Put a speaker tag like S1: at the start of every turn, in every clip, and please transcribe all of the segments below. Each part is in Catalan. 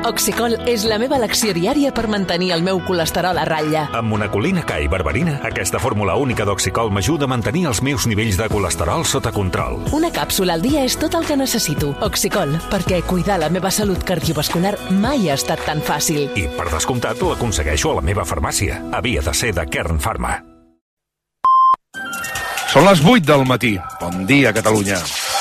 S1: Oxicol és la meva elecció diària per mantenir el meu colesterol a ratlla.
S2: Amb monacolina K i berberina, aquesta fórmula única d'Oxicol m'ajuda a mantenir els meus nivells de colesterol sota control.
S1: Una càpsula al dia és tot el que necessito. Oxicol, perquè cuidar la meva salut cardiovascular mai ha estat tan fàcil.
S2: I, per descomptat, l'aconsegueixo a la meva farmàcia. Havia de ser de Kern Pharma.
S3: Són les 8 del matí. Bon dia, Catalunya.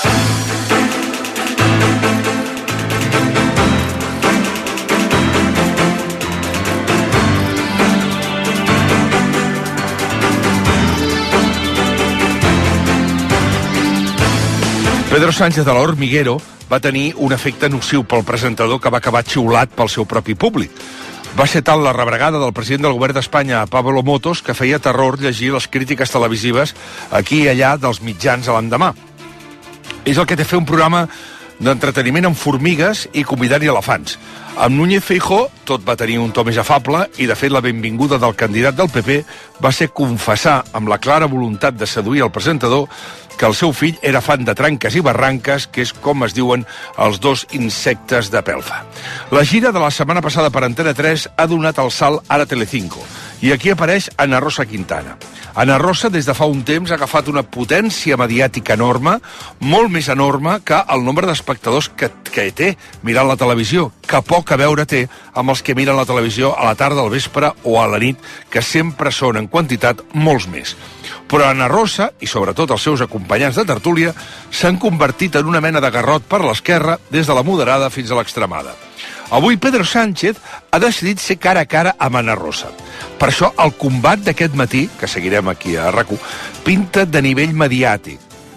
S3: Pedro Sánchez de l'Hormiguero va tenir un efecte nociu pel presentador que va acabar xiulat pel seu propi públic. Va ser tal la rebregada del president del govern d'Espanya, Pablo Motos, que feia terror llegir les crítiques televisives aquí i allà dels mitjans a l'endemà. És el que té fer un programa d'entreteniment amb formigues i convidant-hi elefants. Amb Núñez Feijóo tot va tenir un to més afable i, de fet, la benvinguda del candidat del PP va ser confessar amb la clara voluntat de seduir el presentador que el seu fill era fan de tranques i barranques, que és com es diuen els dos insectes de pelfa. La gira de la setmana passada per Antena 3 ha donat el salt ara a Telecinco, i aquí apareix Ana Rosa Quintana. Ana Rosa, des de fa un temps, ha agafat una potència mediàtica enorme, molt més enorme que el nombre d'espectadors que té mirant la televisió, que poc a veure té amb els que miren la televisió a la tarda, al vespre o a la nit, que sempre són en quantitat molts més. Però Ana Rosa, i sobretot els seus acompanyants de tertúlia, s'han convertit en una mena de garrot per l'esquerra, des de la moderada fins a l'extremada. Avui Pedro Sánchez ha decidit ser cara a cara amb Ana Rosa. Per això el combat d'aquest matí, que seguirem aquí a RAC1, pinta de nivell mediàtic.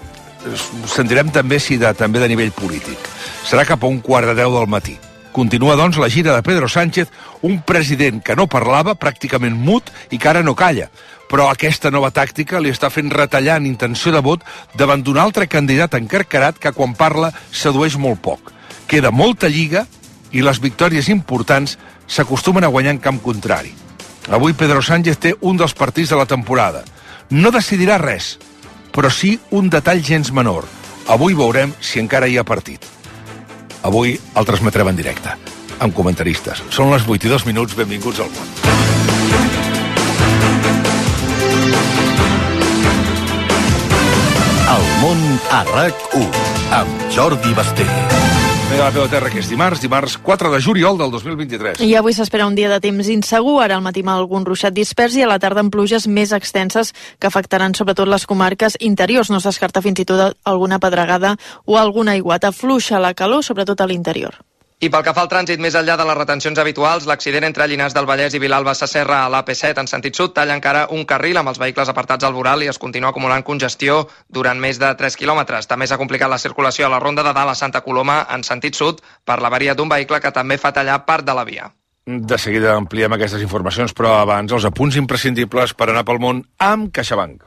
S3: Sentirem també si també de nivell polític. Serà cap a 9:45 del matí. Continua, doncs, la gira de Pedro Sánchez, un president que no parlava, pràcticament mut, i que ara no calla. Però aquesta nova tàctica li està fent retallar en intenció de vot davant d'un altre candidat encarcarat que quan parla sedueix molt poc. Queda molta lliga i les victòries importants s'acostumen a guanyar en camp contrari. Avui Pedro Sánchez té un dels partits de la temporada. No decidirà res, però sí un detall gens menor. Avui veurem si encara hi ha partit. Avui el transmetrem en directe, amb comentaristes. Són les 8:02, benvinguts al món.
S4: El món a RAC1, amb Jordi Basté.
S3: Vinga, la Peu de Terra, que és dimarts 4 de juliol del 2023.
S5: I avui s'espera un dia de temps insegur, ara al matí amb algun ruixat dispers i a la tarda amb pluges més extenses que afectaran sobretot les comarques interiors. No es descarta fins i tot alguna pedregada o alguna aiguata. Fluixa la calor, sobretot a l'interior.
S6: I pel que fa al trànsit, més enllà de les retencions habituals, l'accident entre Llinars del Vallès i Vilalba Sasserra a l'AP7 en sentit sud talla encara un carril amb els vehicles apartats al voral i es continua acumulant congestió durant més de 3 quilòmetres. També s'ha complicat la circulació a la Ronda de Dalt a Santa Coloma en sentit sud per l'avaria d'un vehicle que també fa tallar part de la via.
S3: De seguida ampliem aquestes informacions, però abans els apunts imprescindibles per anar pel món amb CaixaBank.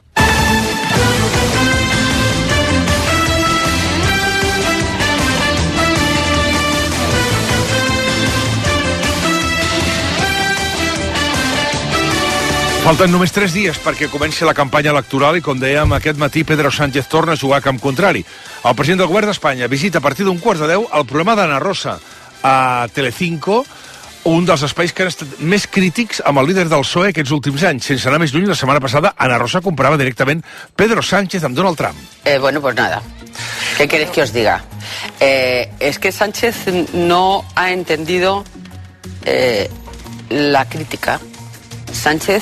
S3: Falten només 3 dies perquè comenci la campanya electoral i, com dèiem, aquest matí Pedro Sánchez torna a jugar a camp contrari. El president del govern d'Espanya visita a partir d'9:15 el programa d'Ana Rosa a Telecinco, un dels espais que han estat més crítics amb el líder del PSOE aquests últims anys. Sense anar més lluny, la setmana passada Ana Rosa comparava directament Pedro Sánchez amb Donald Trump.
S7: Bueno, pues nada. ¿Qué queréis que os diga? Es que Sánchez no ha entendido la crítica. Sánchez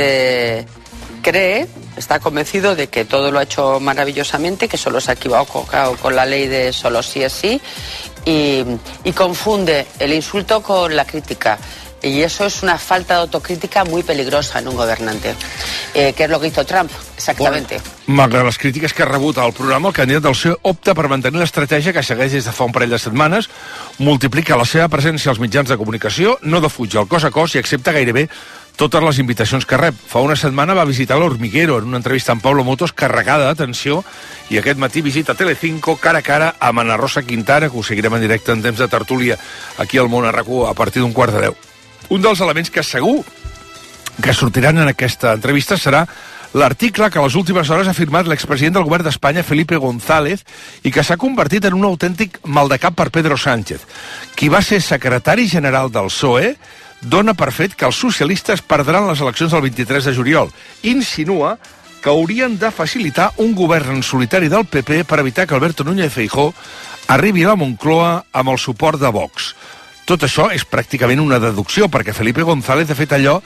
S7: está convencido de que todo lo ha hecho maravillosamente, que solo se ha equivocado con la ley de solo sí es sí, y confunde el insulto con la crítica. Y eso es una falta de autocrítica muy peligrosa en un gobernante, que es lo que hizo Trump, exactamente.
S3: Malgrat les crítiques que ha rebut al programa, el candidat del PSOE opta per mantenir l'estratègia que segueix des de fa un parell de setmanes, multiplica la seva presència als mitjans de comunicació, no defuig el cos a cos i accepta gairebé totes les invitacions que rep. Fa una setmana va visitar l'Hormiguero en una entrevista amb Pablo Motos carregada d'atenció i aquest matí visita Telecinco cara a cara amb Ana Rosa Quintana, que ho seguirem en directe en temps de tertúlia aquí al món a RAC1 a partir d'9:15. Un dels elements que segur que sortiran en aquesta entrevista serà L'article que a les últimes hores ha firmat l'expresident del govern d'Espanya, Felipe González, i que s'ha convertit en un autèntic maldecap per Pedro Sánchez. Qui va ser secretari general del PSOE dona per fet que els socialistes perdran les eleccions del 23 de juliol. Insinua que haurien de facilitar un govern en solitari del PP per evitar que Alberto Núñez Feijóo arribi a la Moncloa amb el suport de Vox. Tot això és pràcticament una deducció, perquè Felipe González ha fet allò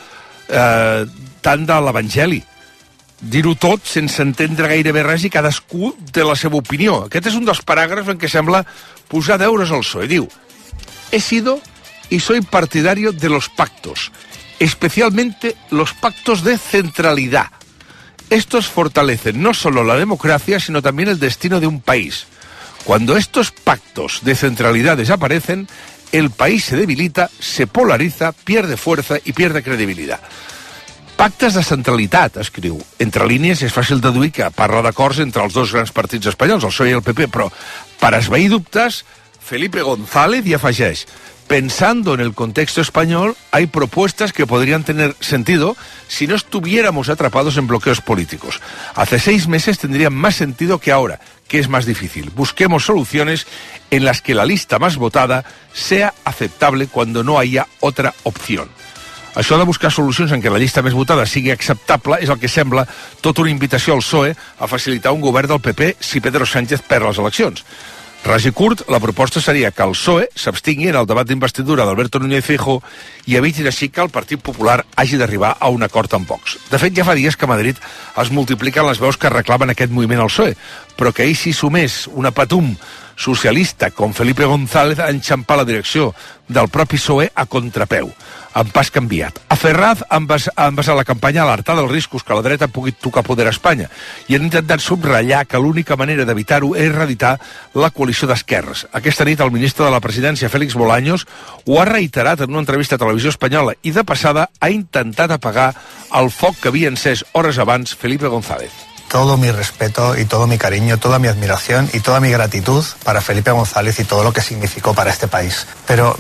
S3: tant de l'Evangeli. Dir-ho tot sense entendre gairebé res i cadascú té la seva opinió. Aquest és un dels paràgrafs en què sembla posar deures al PSOE. Diu: he sido y soy partidario de los pactos, especialmente los pactos de centralidad. Estos fortalecen no solo la democracia, sino también el destino de un país. Cuando estos pactos de centralidad desaparecen, el país se debilita, se polariza, pierde fuerza y pierde credibilidad. Pactes de centralitat, escriu. Entre línies és fàcil deduir que parla d'acords entre els dos grans partits espanyols, el PSOE i el PP, però per esvair dubtes, Felipe González hi afegeix: pensando en el contexto español, hay propuestas que podrían tener sentido si no estuviéramos atrapados en bloqueos políticos. Hace 6 meses tendrían más sentido que ahora, que es más difícil. Busquemos soluciones en las que la lista más votada sea aceptable cuando no haya otra opción. Això de buscar solucions en què la llista més votada sigui acceptable és el que sembla tota una invitació al PSOE a facilitar un govern del PP si Pedro Sánchez perd les eleccions. Ras i curt, la proposta seria que el PSOE s'abstingui en el debat d'investidura d'Alberto Núñez Feijóo i evitin així que el Partit Popular hagi d'arribar a un acord amb Vox. De fet, ja fa dies que a Madrid es multipliquen les veus que reclamen aquest moviment al PSOE, però que ahir s'hi sumés una patum socialista com Felipe González a enxampar la direcció del propi PSOE a contrapeu, amb pas canviat. A Ferraz han basat la campanya a alertar dels riscos que la dreta pugui tocar poder a Espanya i han intentat subratllar que l'única manera d'evitar-ho és reeditar la coalició d'esquerres. Aquesta nit el ministre de la Presidència, Félix Bolaños, ho ha reiterat en una entrevista a Televisió Espanyola i de passada ha intentat apagar el foc que havia encès hores abans Felipe González.
S8: Todo mi respeto y todo mi cariño, toda mi admiración y toda mi gratitud para Felipe González y todo lo que significó para este país. Pero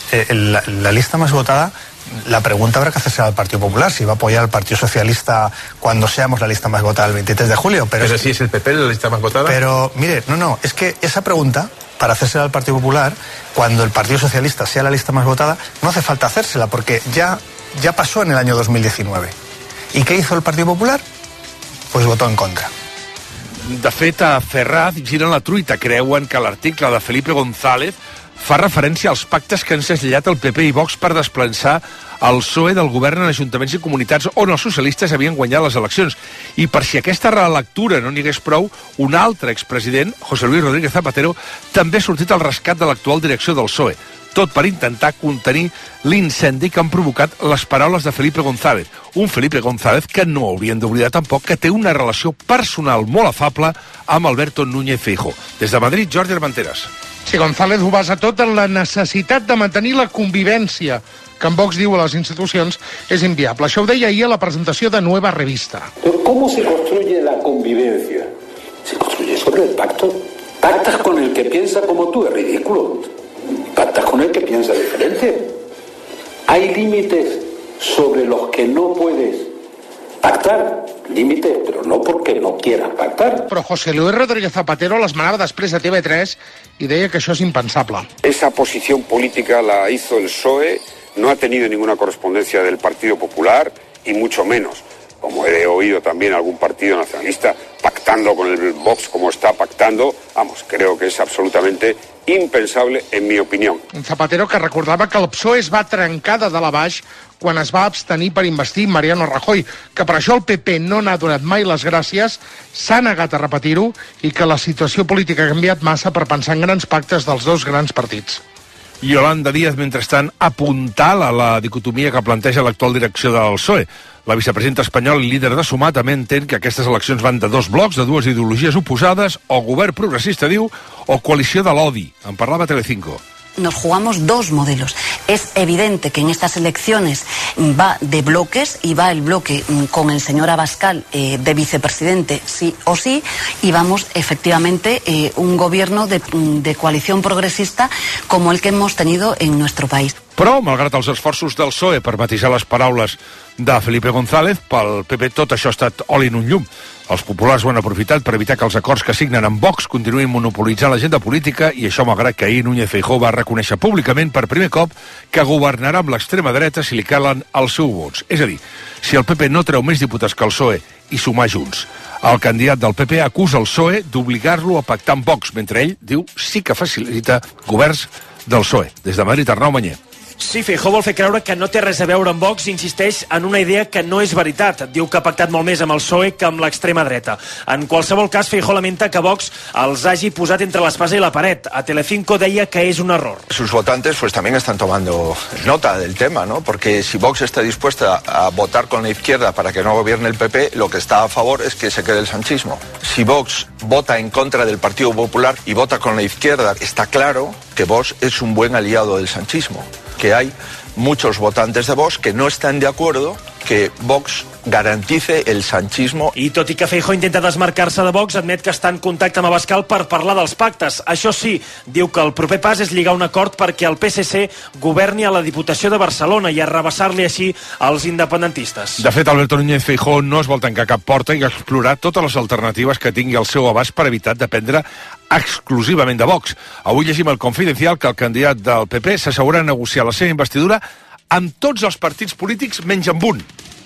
S8: la lista más votada, la pregunta habrá que hacerse al Partido Popular, si va a apoyar al Partido Socialista cuando seamos la lista más votada el 23 de julio. Pero
S3: si es el PP la lista más votada.
S8: Pero, mire, es que esa pregunta, para hacérsela al Partido Popular, cuando el Partido Socialista sea la lista más votada, no hace falta hacérsela, porque ya pasó en el año 2019. ¿Y qué hizo el Partido Popular? Pues votó en contra.
S3: De fet, a Ferraz giren la truita. Creuen que l'article de Felipe González fa referència als pactes que han segellat el PP i Vox per desplaçar el PSOE del govern en ajuntaments i comunitats on els socialistes havien guanyat les eleccions. I per si aquesta relectura no n'hi hagués prou, un altre expresident, José Luis Rodríguez Zapatero, també ha sortit al rescat de l'actual direcció del PSOE. Tot per intentar contenir l'incendi que han provocat les paraules de Felipe González. Un Felipe González que no haurien d'oblidar tampoc que té una relació personal molt afable amb Alberto Núñez Feijóo. Des de Madrid, Jordi Armenteres.
S9: Sí, González ho basa tot en la necessitat de mantenir la convivència, que en Vox diu a les institucions és inviable. Això ho deia ahir a la presentació de Nueva Revista.
S10: ¿Cómo se construye la convivencia? Se construye sobre el pacto. Pactas con el que piensa como tú, es ridículo. Pactas con el que piensa diferente. Hay límites sobre los que no puedes pactar. Límites, pero no porque no quieras pactar.
S9: Però José Luis Rodríguez Zapatero l'esmenava després a TV3 i deia que això és impensable.
S11: Esa posición política la hizo el PSOE, no ha tenido ninguna correspondencia del Partido Popular y mucho menos, como he oído también algún partido nacionalista pactando con el Vox como está pactando, vamos, creo que es absolutamente impensable, en mi opinión.
S9: Un Zapatero que recordava que el PSOE es va trencar de dalt a baix quan es va abstenir per investir Mariano Rajoy, que per això el PP no n'ha donat mai les gràcies, s'ha negat a repetir-ho i que la situació política ha canviat massa per pensar en grans pactes dels dos grans partits.
S3: Yolanda Díaz, mentrestant, apuntala la dicotomia que planteja l'actual direcció del PSOE. La vicepresidenta espanyola i líder de Sumar també entén que aquestes eleccions van de dos blocs, de dues ideologies oposades, o govern progressista, diu, o coalició de l'odi. En parlava Telecinco.
S12: Nos jugamos dos modelos. Es evidente que en estas elecciones va de bloques y va el bloque con el señor Abascal de vicepresidente sí o sí y vamos efectivamente un gobierno de coalición progresista como el que hemos tenido en nuestro país.
S3: Però, malgrat els esforços del PSOE per matisar les paraules de Felipe González, pel PP tot això ha estat oli en un llum. Els populars ho han aprofitat per evitar que els acords que signen amb Vox continuïn monopolitzant l'agenda política, i això malgrat que ahir Núñez Feijóo va reconèixer públicament per primer cop que governarà amb l'extrema dreta si li calen els seus vots. És a dir, si el PP no treu més diputats que el PSOE i sumar Junts. El candidat del PP acusa el PSOE d'obligar-lo a pactar amb Vox, mentre ell diu sí que facilita governs del PSOE. Des de Madrid, Arnau Manyer.
S13: Sí, Feijóo vol fer creure que no té res a veure amb Vox i insisteix en una idea que no és veritat. Diu que ha pactat molt més amb el PSOE que amb l'extrema dreta. En qualsevol cas, Feijóo lamenta que Vox els hagi posat entre l'espasa i la paret. A Telecinco deia que és un error.
S14: Sus votantes pues también están tomando nota del tema, ¿no? Porque si Vox está dispuesta a votar con la izquierda para que no gobierne el PP, lo que está a favor es que se quede el sanchismo. Si Vox vota en contra del Partido Popular y vota con la izquierda, está claro que Vox es un buen aliado del sanchismo. Que hay muchos votantes de Vox que no están de acuerdo que Vox garantice el sanchismo.
S13: I tot i que Feijóo intenta desmarcar-se de Vox, admet que està en contacte amb Abascal per parlar dels pactes. Això sí, diu que el proper pas és lligar un acord perquè el PSC governi a la Diputació de Barcelona i arrabassar-li així als independentistes.
S3: De fet, Alberto Núñez Feijóo no es vol tancar cap porta i explorar totes les alternatives que tingui al seu abast per evitar dependre exclusivament de Vox. Avui llegim al Confidencial que el candidat del PP s'assegura a negociar la seva investidura amb tots els partits polítics menys amb un.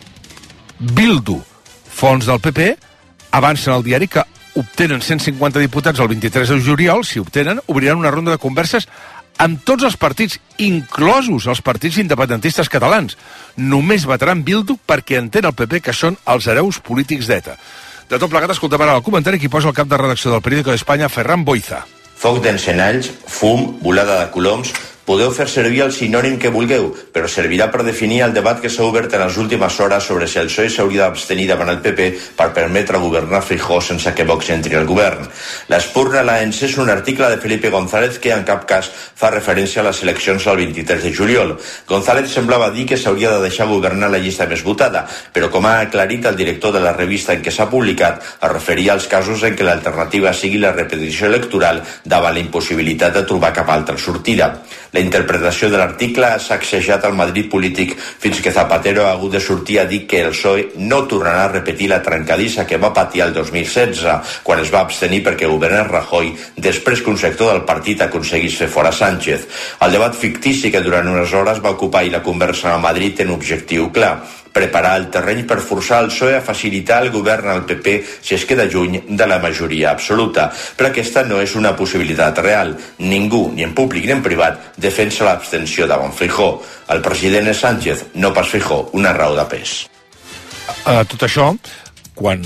S3: Bildu. Fons del PP avancen al diari que obtenen 150 diputats el 23 de juliol. Si obtenen, obriran una ronda de converses amb tots els partits, inclosos els partits independentistes catalans. Només vetaran Bildu perquè entén el PP que són els hereus polítics d'ETA. De tot plegat, escoltem ara el comentari que posa el cap de redacció del Periódico d'Espanya, Ferran Boiza.
S15: Foc d'encenalls, fum, volada de coloms... Podeu fer servir el sinònim que vulgueu, però servirà per definir el debat que s'ha obert en les últimes hores sobre si el PSOE s'hauria d'abstenir davant el PP per permetre governar Feijóo sense que Vox entri al govern. L'Espurna l'ha encès un article de Felipe González que en cap cas fa referència a les eleccions del 23 de juliol. González semblava dir que s'hauria de deixar governar la llista més votada, però com ha aclarit el director de la revista en què s'ha publicat, es referia als casos en què l'alternativa sigui la repetició electoral davant la impossibilitat de trobar cap altra sortida. La interpretació de l'article ha sacsejat el Madrid polític fins que Zapatero ha hagut de sortir a dir que el PSOE no tornarà a repetir la trencadissa que va patir el 2016, quan es va abstenir perquè governés Rajoy després que un sector del partit aconseguís fer fora Sánchez. El debat fictici que durant unes hores va ocupar i la conversa a Madrid té un objectiu clar: preparar el terreny per forçar el PSOE a facilitar el govern al PP si es queda lluny de la majoria absoluta. Però aquesta no és una possibilitat real. Ningú, ni en públic ni en privat, defensa l'abstenció davant Feijóo. El president és Sánchez, no pas Feijóo, una raó de pes.
S3: Tot això, quan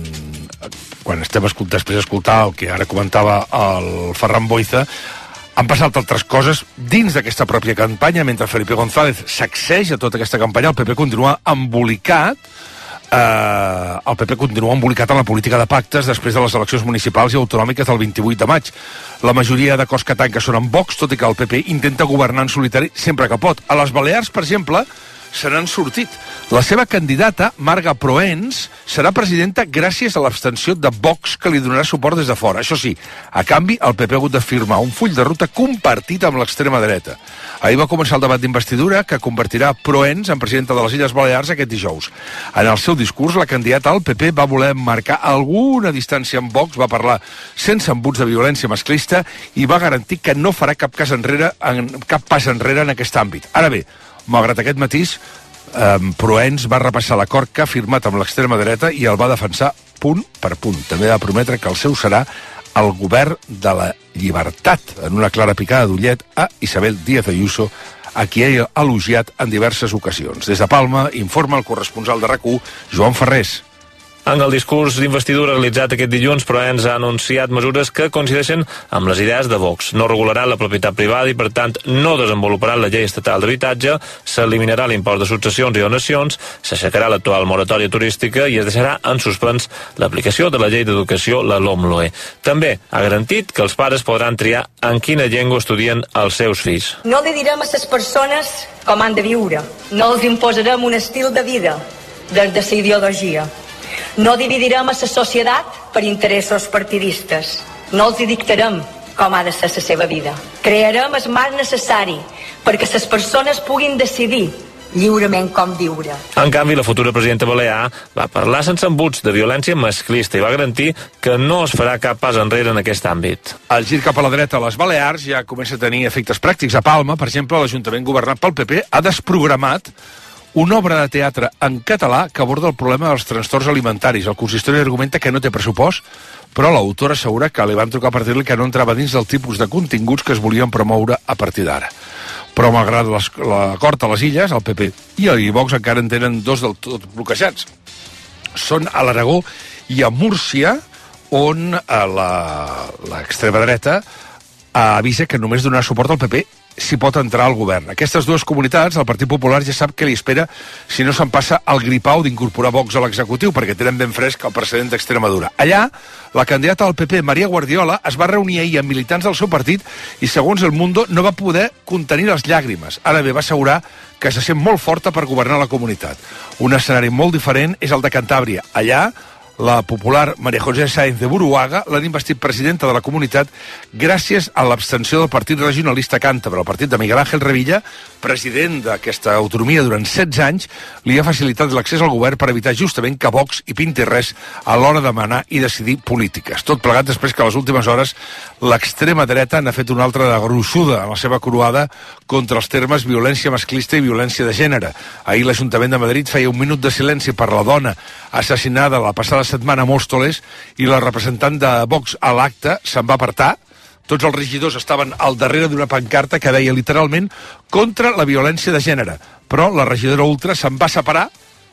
S3: estem després d'escoltar el que ara comentava el Ferran Boiza, han passat altres coses dins d'aquesta pròpia campanya. Mentre Felipe González sacseja tota aquesta campanya, el PP continua embolicat. El PP continua embolicat en la política de pactes després de les eleccions municipals i autonòmiques del 28 de maig. La majoria d'acords que tanca són amb Vox, tot i que el PP intenta governar en solitari sempre que pot. A les Balears, per exemple, se n'han sortit. La seva candidata, Marga Proens, serà presidenta gràcies a l'abstenció de Vox, que li donarà suport des de fora. Això sí, a canvi, el PP ha hagut de firmar un full de ruta compartit amb l'extrema dreta. Ahir va començar el debat d'investidura que convertirà Proens en presidenta de les Illes Balears aquest dijous. En el seu discurs, la candidata al PP va voler marcar alguna distància amb Vox, va parlar sense embuts de violència masclista i va garantir que no farà cap pas enrere en aquest àmbit. Ara bé, malgrat aquest matís, Proens va repassar l'acord que ha firmat amb l'extrema dreta i el va defensar punt per punt. També va prometre que el seu serà el govern de la llibertat, en una clara picada d'ullet a Isabel Díaz Ayuso, a qui ha elogiat en diverses ocasions. Des de Palma, informa el corresponsal de RAC1, Joan Ferrés.
S16: En el discurs d'investidura realitzat aquest dilluns, Proens ha anunciat mesures que coincideixen amb les idees de Vox. No regularà la propietat privada i, per tant, no desenvoluparà la llei estatal d'habitatge, s'eliminarà l'impost de successions i donacions, s'aixecarà l'actual moratòria turística i es deixarà en suspens l'aplicació de la llei d'educació, la LOMLOE. També ha garantit que els pares podran triar en quina llengua estudien els seus fills.
S17: No li direm a les persones com han de viure. No els imposarem un estil de vida des de la ideologia. No dividirem a la societat per interessos partidistes. No els dictarem com ha de ser la seva vida. Crearem el marc necessari perquè les persones puguin decidir lliurement com viure.
S16: En canvi, la futura presidenta balear va parlar sense embuts de violència masclista i va garantir que no es farà cap pas enrere en aquest àmbit.
S3: El gir cap a la dreta a les Balears ja comença a tenir efectes pràctics. A Palma, per exemple, l'Ajuntament governat pel PP ha desprogramat una obra de teatre en català que aborda el problema dels trastorns alimentaris. El consistori argumenta que no té pressupost, però l'autora assegura que li van trucar per dir-li que no entrava dins del tipus de continguts que es volien promoure a partir d'ara. Però malgrat l'acord a les Illes, el PP i el Vox encara en tenen dos del tot bloquejats. Són a l'Aragó i a Múrcia, on l'extrema dreta avisa que només donarà suport al PP si pot entrar al govern. Aquestes dues comunitats, el Partit Popular ja sap què li espera si no se'n passa el gripau d'incorporar Vox a l'executiu, perquè tenen ben fresc el precedent d'Extremadura. Allà, la candidata del PP, Maria Guardiola, es va reunir ahir amb militants del seu partit i, segons El Mundo, no va poder contenir les llàgrimes. Ara bé, va assegurar que se sent molt forta per governar la comunitat. Un escenari molt diferent és el de Cantàbria. Allà, la popular María José Sáenz de Buruaga l'han investit presidenta de la comunitat gràcies a l'abstenció del partit regionalista càntabre. El partit de Miguel Ángel Revilla, president d'aquesta autonomia durant 16 anys, li ha facilitat l'accés al govern per evitar justament que Vox hi pinti res a l'hora de manar i decidir polítiques. Tot plegat després que a les últimes hores l'extrema dreta n'ha fet una altra de gruixuda en la seva croada contra els termes violència masclista i violència de gènere. Ahir l'Ajuntament de Madrid feia un minut de silenci per la dona assassinada la passada setmana a Móstoles i la representant de Vox a l'acte se'n va apartar. Tots els regidors estaven al darrere d'una pancarta que deia literalment contra la violència de gènere, però la regidora ultra se'n va separar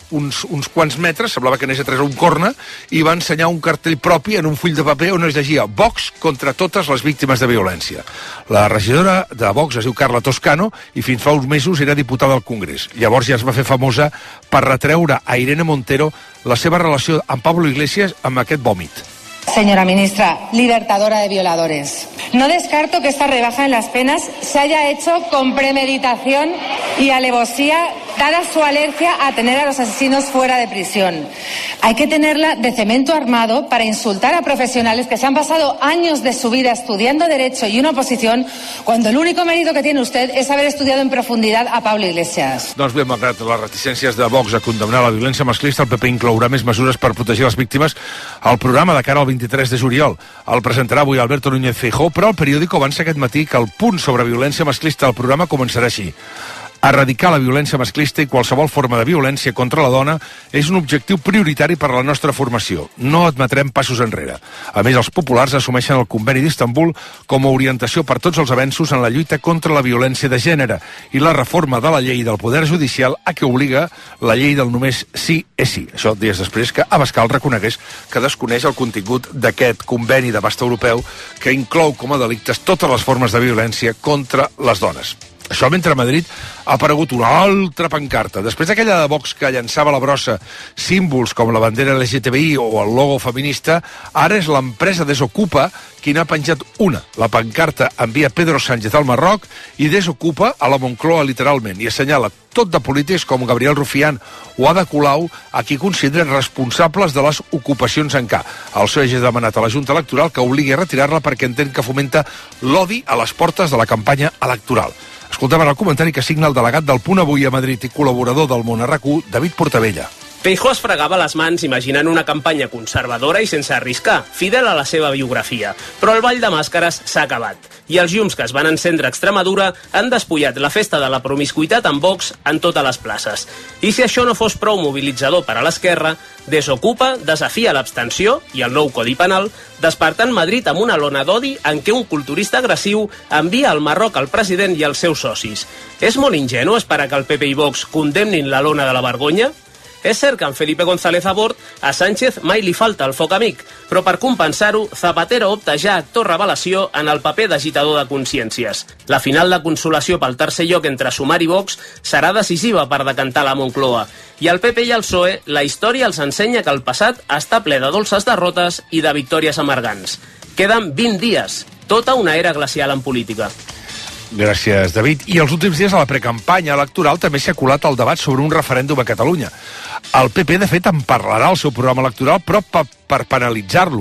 S3: uns quants metres, semblava que anés a treure un corna, i va ensenyar un cartell propi en un full de paper on es llegia Vox contra totes les víctimes de violència. La regidora de Vox es diu Carla Toscano i fins fa uns mesos era diputada al Congrés. Llavors ja es va fer famosa per retreure a Irene Montero la seva relació amb Pablo Iglesias amb aquest vòmit.
S18: Señora ministra, libertadora de violadores, no descarto que esta rebaja en las penas se haya hecho con premeditación y alevosía, dada su alergia a tener a los asesinos fuera de prisión. Hay que tenerla de cemento armado para insultar a profesionales que se han pasado años de su vida estudiando Derecho y una oposición, cuando el único mérito que tiene usted es haber estudiado en profundidad a Pablo Iglesias.
S3: Doncs bé, malgrat les reticències de Vox a condemnar la violència masclista, el PP inclourà més mesures per protegir les víctimes al programa de cara al 23 de juliol. El presentarà avui Alberto Núñez Feijóo, però el periòdico avança aquest matí que el punt sobre violència masclista del programa començarà així. Erradicar la violència masclista i qualsevol forma de violència contra la dona és un objectiu prioritari per a la nostra formació. No admetrem passos enrere. A més, els populars assumeixen el Conveni d'Istanbul com a orientació per tots els avenços en la lluita contra la violència de gènere i la reforma de la llei del Poder Judicial a què obliga la llei del només sí és sí. Això dies després que Abascal reconegués que desconeix el contingut d'aquest conveni d'abast europeu que inclou com a delictes totes les formes de violència contra les dones. Això mentre a Madrid ha aparegut una altra pancarta. Després d'aquella de Vox que llançava a la brossa símbols com la bandera LGTBI o el logo feminista, ara és l'empresa Desocupa qui n'ha penjat una. La pancarta envia Pedro Sánchez al Marroc i Desocupa a la Moncloa literalment i assenyala tot de polítics com Gabriel Rufián o Ada Colau a qui consideren responsables de les ocupacions en K. El PSOE ha demanat a la Junta Electoral que obligui a retirar-la perquè entén que fomenta l'odi a les portes de la campanya electoral. Escoltem el comentari que signa el delegat del Punt Avui a Madrid i col·laborador del Món RQ, David Portabella.
S19: Feijóo es fregava les mans imaginant una campanya conservadora i sense arriscar, fidel a la seva biografia. Però el ball de màscares s'ha acabat. I els llums que es van encendre a Extremadura han despullat la festa de la promiscuitat amb Vox en totes les places. I si això no fos prou mobilitzador per a l'esquerra, Desocupa desafia l'abstenció i el nou Codi Penal, despertant Madrid amb una lona d'odi en què un culturista agressiu envia al Marroc al president i els seus socis. És molt ingenu esperar que el PP i Vox condemnin la lona de la vergonya? És cert que en Felipe González a bord, a Sánchez mai li falta el foc amic, però per compensar-ho, Zapatero opta ja actor revelació en el paper d'agitador de consciències. La final de consolació pel tercer lloc entre Sumar i Vox serà decisiva per decantar la Moncloa. I al PP i al PSOE, la història els ensenya que el passat està ple de dolces derrotes i de victòries amargants. Queden 20 dies, tota una era glacial en política.
S3: Gràcies, David. I els últims dies a la precampanya electoral també s'ha colat el debat sobre un referèndum a Catalunya. El PP, de fet, en parlarà al seu programa electoral, però per penalitzar-lo.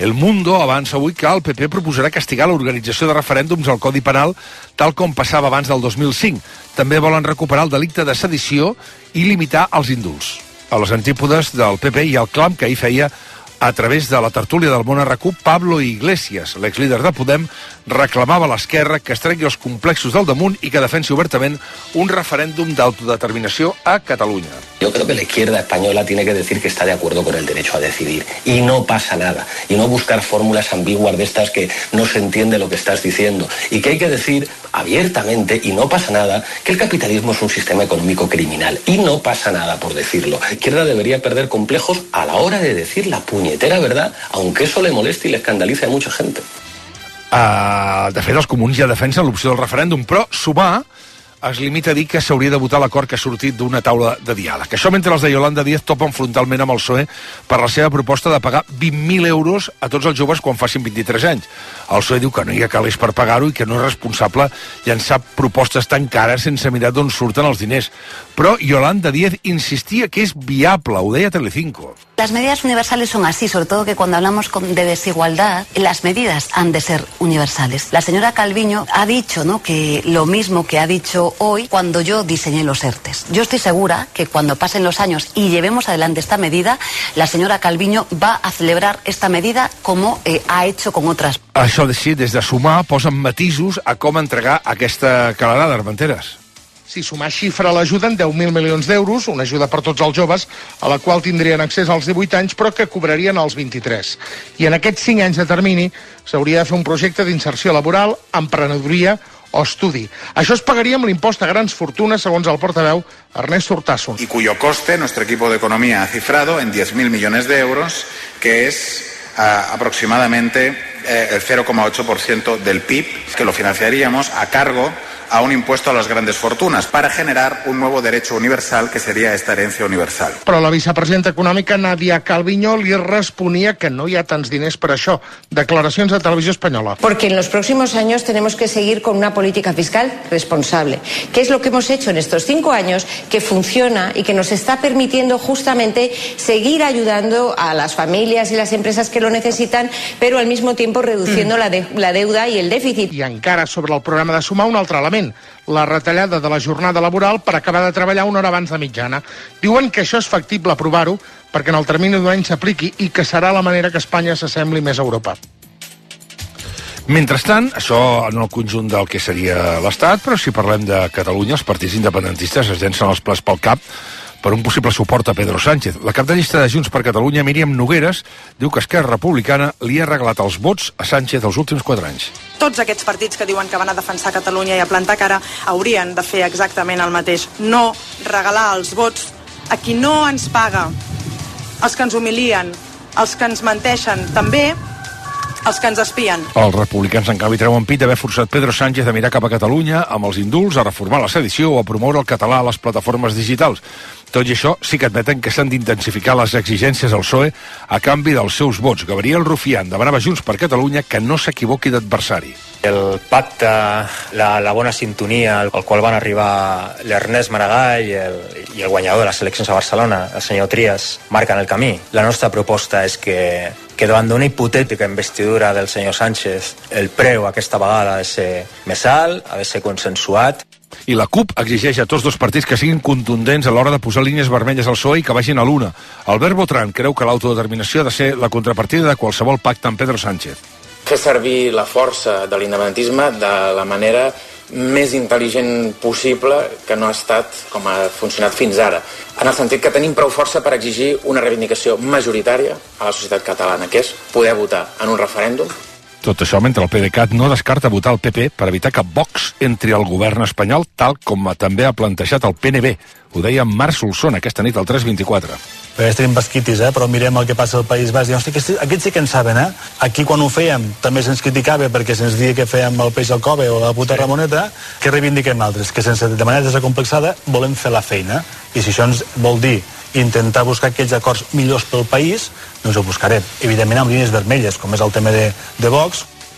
S3: El Mundo avança avui que el PP proposarà castigar l'organització de referèndums al Codi Penal, tal com passava abans del 2005. També volen recuperar el delicte de sedició i limitar els indults. A les antípodes del PP hi ha el clam que ahir feia a través de la tertúlia del Món RQ, Pablo Iglesias, l'exlíder de Podem, reclamava a l'esquerra que es tregui els complexos del damunt i que defensi obertament un referèndum d'autodeterminació a Catalunya.
S20: Yo creo que la izquierda española tiene que decir que está de acuerdo con el derecho a decidir y no pasa nada, y no buscar fórmulas ambiguas de estas que no se entiende lo que estás diciendo, y que hay que decir abiertamente, y no pasa nada, que el capitalismo es un sistema económico criminal, y no pasa nada por decirlo. La izquierda debería perder complejos a la hora de decir la puñetera verdad, aunque eso le moleste y le escandalice a mucha gente.
S3: De fet, els comuns ja defensen l'opció del referèndum, però Sumar es limita a dir que s'hauria de votar l'acord que ha sortit d'una taula de diàleg. Això mentre els de Yolanda Díaz topen frontalment amb el PSOE per la seva proposta de pagar 20.000 euros a tots els joves quan facin 23 anys. El PSOE diu que no hi ha calés per pagar-ho i que no és responsable llançar propostes tan cares sense mirar d'on surten els diners. Però Yolanda Díaz insistia que és viable, ho deia Telecinco.
S12: Las medidas universales son así, sobre todo que cuando hablamos de desigualdad, las medidas han de ser universales. La señora Calviño ha dicho, ¿no?, que lo mismo que ha dicho hoy cuando yo diseñé los ERTES. Yo estoy segura que cuando pasen los años y llevemos adelante esta medida, la señora Calviño va a celebrar esta medida como ha hecho con otras.
S3: Això de sí, des de Sumar posen matisos a com entregar aquesta calarada, Armenteres.
S9: Si Sumar xifra l'ajuda en 10.000 milions d'euros, una ajuda per tots els joves, a la qual tindrien accés als 18 anys, però que cobrarien als 23. I en aquests 5 anys de termini s'hauria de fer un projecte d'inserció laboral, emprenedoria o estudi. Això es pagaria amb l'impost a grans fortunes, segons el portaveu Ernest Urtasun.
S21: Y cuyo coste nuestro equipo de economía ha cifrado en 10.000 millones de euros, que es aproximadamente el 0,8% del PIB, que lo financiaríamos a cargo a un impuesto a las grandes fortunas para generar un nuevo derecho universal que sería esta herencia universal.
S9: Però la vicepresidenta econòmica Nadia Calviño li responia que no hi ha tants diners per això. Declaracions de Televisió Espanyola.
S22: Porque en los próximos años tenemos que seguir con una política fiscal responsable, que es lo que hemos hecho en estos 5 años, que funciona y que nos está permitiendo justamente seguir ayudando a las familias y las empresas que lo necesitan, pero al mismo tiempo reduciendo la deuda y el déficit.
S9: I encara sobre el programa de Sumar un altre element, la retallada de la jornada laboral per acabar de treballar una hora abans de mitjana. Diuen que això és factible aprovar-ho perquè en el termini d'un any s'apliqui i que serà la manera que Espanya s'assembli més a Europa. Mentrestant, això en el conjunt del que seria l'Estat, però si parlem de Catalunya, els partits independentistes es llencen els plats pel cap per un possible suport a Pedro Sánchez. La cap de llista de Junts per Catalunya, Míriam Nogueres, diu que Esquerra Republicana li ha regalat els vots a Sánchez els últims 4 anys.
S23: Tots aquests partits que diuen que van a defensar Catalunya i a plantar cara haurien de fer exactament el mateix. No regalar els vots a qui no ens paga, els que ens humilien, els que ens menteixen, també els que ens espien.
S3: Els republicans, en canvi, treuen pit d'haver forçat Pedro Sánchez a mirar cap a Catalunya amb els indults, a reformar la sedició o a promoure el català a les plataformes digitals. Tot i això, sí que admeten que s'han d'intensificar les exigències al PSOE a canvi dels seus vots. Gabriel Rufián demanava Junts per Catalunya que no s'equivoqui d'adversari.
S24: El pacte, la bona sintonia al qual van arribar l'Ernest Maragall i el guanyador de les eleccions a Barcelona, el senyor Trias, marquen el camí. La nostra proposta és que davant d'una hipotètica investidura del senyor Sánchez, el preu aquesta vegada ha de ser més alt, ha de ser consensuat.
S3: I la CUP exigeix a tots dos partits que siguin contundents a l'hora de posar línies vermelles al PSOE i que vagin a l'una. Albert Botran creu que l'autodeterminació ha de ser la contrapartida de qualsevol pacte amb Pedro Sánchez.
S25: Fer servir la força de l'independentisme de la manera més intel·ligent possible que no ha estat com ha funcionat fins ara. En el sentit que tenim prou força per exigir una reivindicació majoritària a la societat catalana, que és poder votar en un referèndum.
S3: Tot això mentre el PDeCAT no descarta votar el PP per evitar que Vox entri al govern espanyol, tal com també ha plantejat el PNB. Ho deia Marc Solsona aquesta nit al 324.
S8: Perquè tenim basquitis, però mirem el que passa al País Basc. Hosti, aquests sí que en saben, Aquí quan ho fèiem també se'ns criticava perquè se'ns dia que fèiem el peix al cove o la puta Ramoneta, que reivindiquem altres, que sense de manera desacomplexada volem fer la feina. I si això ens vol dir intentar buscar aquells acords millors pel país, doncs ho buscarem. Evidentment amb línies vermelles, com és el tema de Vox.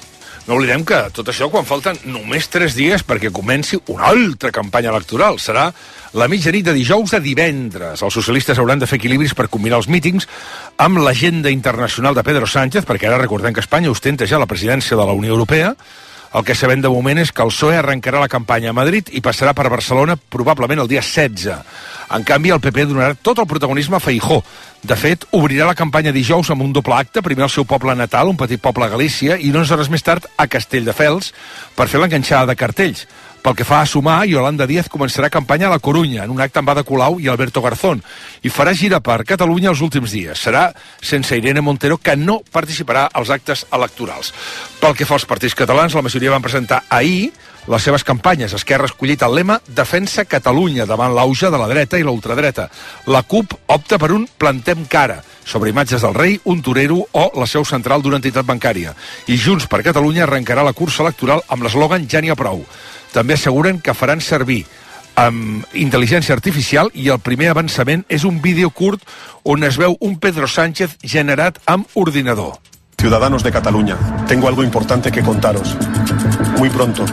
S3: No oblidem que tot això quan falten només 3 dies perquè comenci una altra campanya electoral. Serà la mitjanit de dijous a divendres. Els socialistes hauran de fer equilibris per combinar els mítings amb l'agenda internacional de Pedro Sánchez, perquè ara recordem que Espanya ostenta ja la presidència de la Unió Europea. El que sabem de moment és que el PSOE arrencarà la campanya a Madrid i passarà per Barcelona probablement el dia 16. En canvi, el PP donarà tot el protagonisme a Feijóo. De fet, obrirà la campanya dijous amb un doble acte, primer al seu poble natal, un petit poble a Galícia, i 11 hores més tard a Castelldefels, per fer l'enganxada de cartells. Pel que fa a Sumar, Yolanda Díaz començarà campanya a la Corunya, en un acte amb Ada Colau i Alberto Garzón, i farà gira per Catalunya els últims dies. Serà sense Irene Montero, que no participarà als actes electorals. Pel que fa als partits catalans, la majoria van presentar ahir les seves campanyes. Esquerra ha escollit el lema Defensa Catalunya davant l'auge de la dreta i la ultradreta. La CUP opta per un Plantem cara, sobre imatges del rei, un torero o la seu central d'una entitat bancària. I Junts per Catalunya arrencarà la cursa electoral amb l'eslògan Ja n'hi ha prou. També asseguren que faran servir amb intel·ligència artificial i el primer avançament és un vídeo curt on es veu un Pedro Sánchez generat amb ordinador.
S1: Ciudadanos de Cataluña, tengo algo importante que contaros. Muy pronto.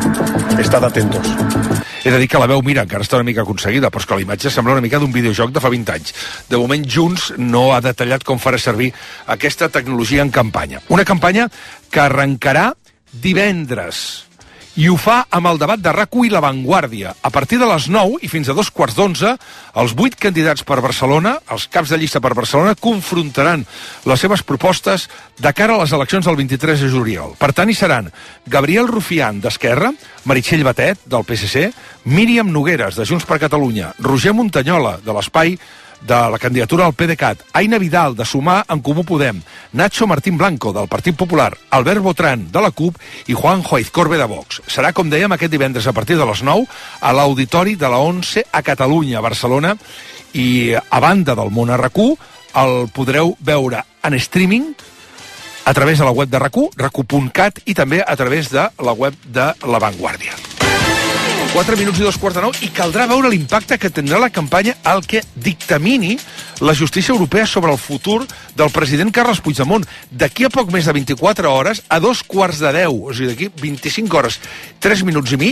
S1: Estad atentos.
S3: He de dir que la veu, mira, encara està una mica aconseguida, però és que la imatge sembla una mica d'un videojoc de fa 20 anys. De moment, Junts no ha detallat com farà servir aquesta tecnologia en campanya. Una campanya que arrencarà divendres. I ho fa amb el debat de RAC1 i La Vanguardia. A partir de les 9 i fins a 2:15, els 8 candidats per Barcelona, els caps de llista per Barcelona, confrontaran les seves propostes de cara a les eleccions del 23 de juliol. Per tant, hi seran Gabriel Rufián, d'Esquerra, Meritxell Batet, del PSC, Míriam Nogueres, de Junts per Catalunya, Roger Montanyola, de l'Espai, de la candidatura al PDeCAT, Aina Vidal, de Sumar en Comú Podem, Nacho Martín Blanco, del Partit Popular, Albert Botran, de la CUP, i Juanjo Aizcorbe, de Vox. Serà, com dèiem, aquest divendres a partir de les 9 a l'Auditori de la 11 a Catalunya, a Barcelona, i a banda del món a RAC1 el podreu veure en streaming a través de la web de RAC1, rac1.cat, i també a través de la web de La Vanguardia. 4 minuts i 2:15, i caldrà veure l'impacte que tindrà la campanya al que dictamini la justícia europea sobre el futur del president Carles Puigdemont. D'aquí a poc més de 24 hores, a 9:45, o sigui, d'aquí 25 hores, 3 minuts i mig,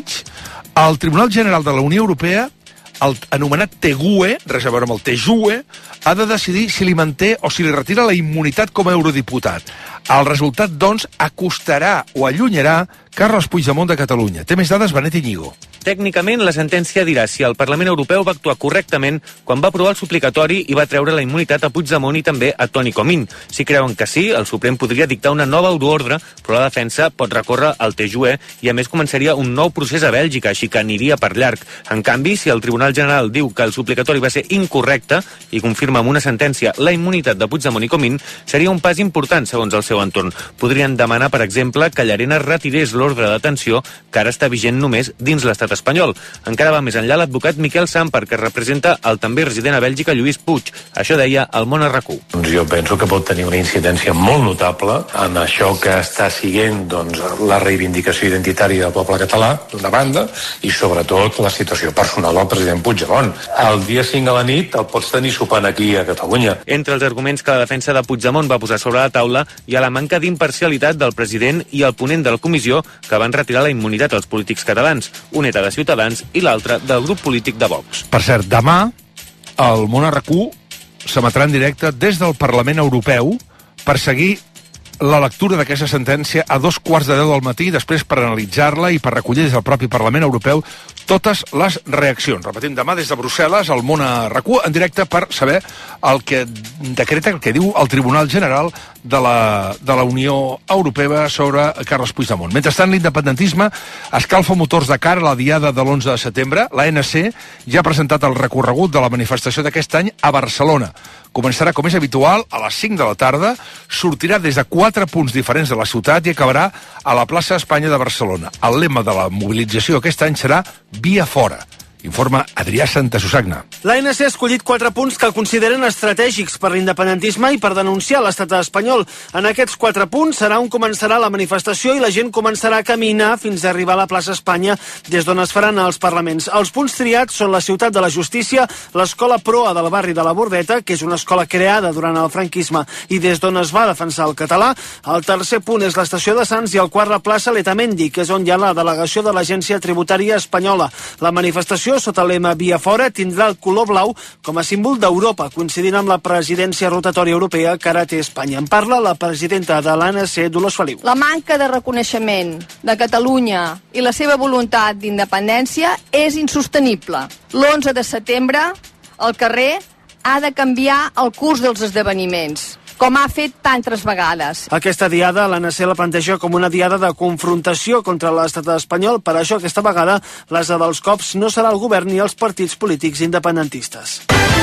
S3: el Tribunal General de la Unió Europea, el anomenat TGUE, res a veure amb el TJUE, ha de decidir si li manté o si li retira la immunitat com a eurodiputat. El resultat, doncs, acostarà o allunyarà Carles Puigdemont de Catalunya. Té més dades, Benet Iñigo.
S2: Tècnicament, la sentència dirà si el Parlament Europeu va actuar correctament quan va aprovar el suplicatori i va treure la immunitat a Puigdemont i també a Toni Comín. Si creuen que sí, el Suprem podria dictar una nova euroordre, però la defensa pot recórrer al TJUE i, a més, començaria un nou procés a Bèlgica, així que aniria per llarg. En canvi, si el Tribunal General diu que el suplicatori va ser incorrecte i confirma amb una sentència la immunitat de Puigdemont i Comín, seria un pas important, segons el seu entorn. Podrien demanar, per exemple, que Llarena retirés l'ordre de detenció, que ara està vigent només dins l'estat espanyol. Encara va més enllà l'advocat Miquel Samper, que representa el també resident a Bèlgica Lluís Puig. Això deia el món a RAC1.
S4: Doncs jo penso que pot tenir una incidència molt notable en això que està siguent la reivindicació identitària del poble català, d'una banda, i sobretot la situació personal del president Puigdemont. El dia 5 a la nit el pots tenir sopant aquí a Catalunya.
S2: Entre els arguments que la defensa de Puigdemont va posar sobre la taula hi ha la manca d'imparcialitat del president i el ponent de la comissió, que van retirar la immunitat als polítics catalans. Un era de Ciutadans i l'altre del grup polític de Vox.
S3: Per cert, demà el món a RAC1 s'emetrà en directe des del Parlament Europeu per seguir la lectura d'aquesta sentència a 9:15 del matí, després per analitzar-la i per recollir des del propi Parlament Europeu totes les reaccions. Repetim, demà des de Brussel·les, el món a RAC1 en directe per saber el que decreta, el que diu el Tribunal General de la Unió Europea sobre Carles Puigdemont. Mentrestant, l'independentisme escalfa motors de cara a la diada de l'11 de setembre. L'ANC ja ha presentat el recorregut de la manifestació d'aquest any a Barcelona. Començarà, com és habitual, a les 5 de la tarda, sortirà des de 4 punts diferents de la ciutat i acabarà a la plaça Espanya de Barcelona. El lema de la mobilització aquest any serà Via Fora. Informa Adrià Santasusagna.
S5: L'ANC ha escollit 4 punts que el consideren estratègics per l'independentisme i per denunciar l'estat espanyol. En aquests 4 punts serà on començarà la manifestació i la gent començarà a caminar fins a arribar a la plaça Espanya, des d'on es faran els parlaments. Els punts triats són la Ciutat de la Justícia, l'escola Proa del barri de la Bordeta, que és una escola creada durant el franquisme i des d'on es va defensar el català. El tercer punt és l'estació de Sants i el quart la plaça Letamendi, que és on hi ha la delegació de l'Agència Tributària Espanyola. La manifestació, sota el lema Via Fora, tindrà el color blau com a símbol d'Europa, coincidint amb la presidència rotatòria europea que ara té Espanya. En parla la presidenta de l'ANC, Dolors Feliu.
S6: La manca de reconeixement de Catalunya i la seva voluntat d'independència és insostenible. L'11 de setembre, el carrer ha de canviar el curs dels esdeveniments, com ha fet tantes vegades.
S5: Aquesta diada l'ANC la planteja com una diada de confrontació contra l'estat espanyol. Per això, aquesta vegada, l'ase dels cops no serà el govern ni els partits polítics independentistes.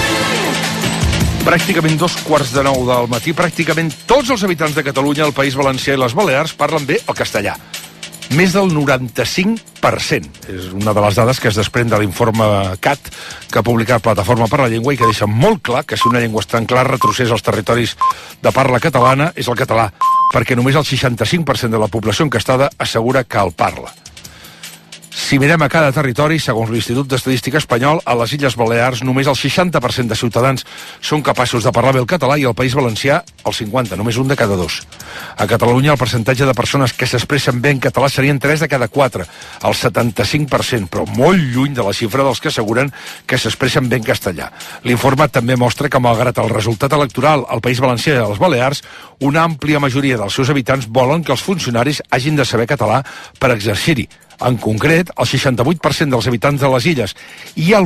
S3: Pràcticament 2:15 del matí, pràcticament tots els habitants de Catalunya, el País Valencià i les Balears parlen bé el castellà. Més del 95%. És una de les dades que es desprèn de l'informe CAT que ha publicat Plataforma per la Llengua i que deixa molt clar que si una llengua està en clar retrocés als territoris de parla catalana és el català, perquè només el 65% de la població enquestada assegura que el parla. Si mirem a cada territori, segons l'Institut d'Estadística Espanyol, a les Illes Balears només el 60% de ciutadans són capaços de parlar bé el català i al País Valencià el 50%, només un de cada 2. A Catalunya el percentatge de persones que s'expressen bé en català serien 3 de cada 4, el 75%, però molt lluny de la xifra dels que asseguren que s'expressen bé en castellà. L'informe també mostra que, malgrat el resultat electoral al País Valencià i a les Balears, una àmplia majoria dels seus habitants volen que els funcionaris hagin de saber català per exercir-hi. En concret, el 68% dels habitants de les illes i el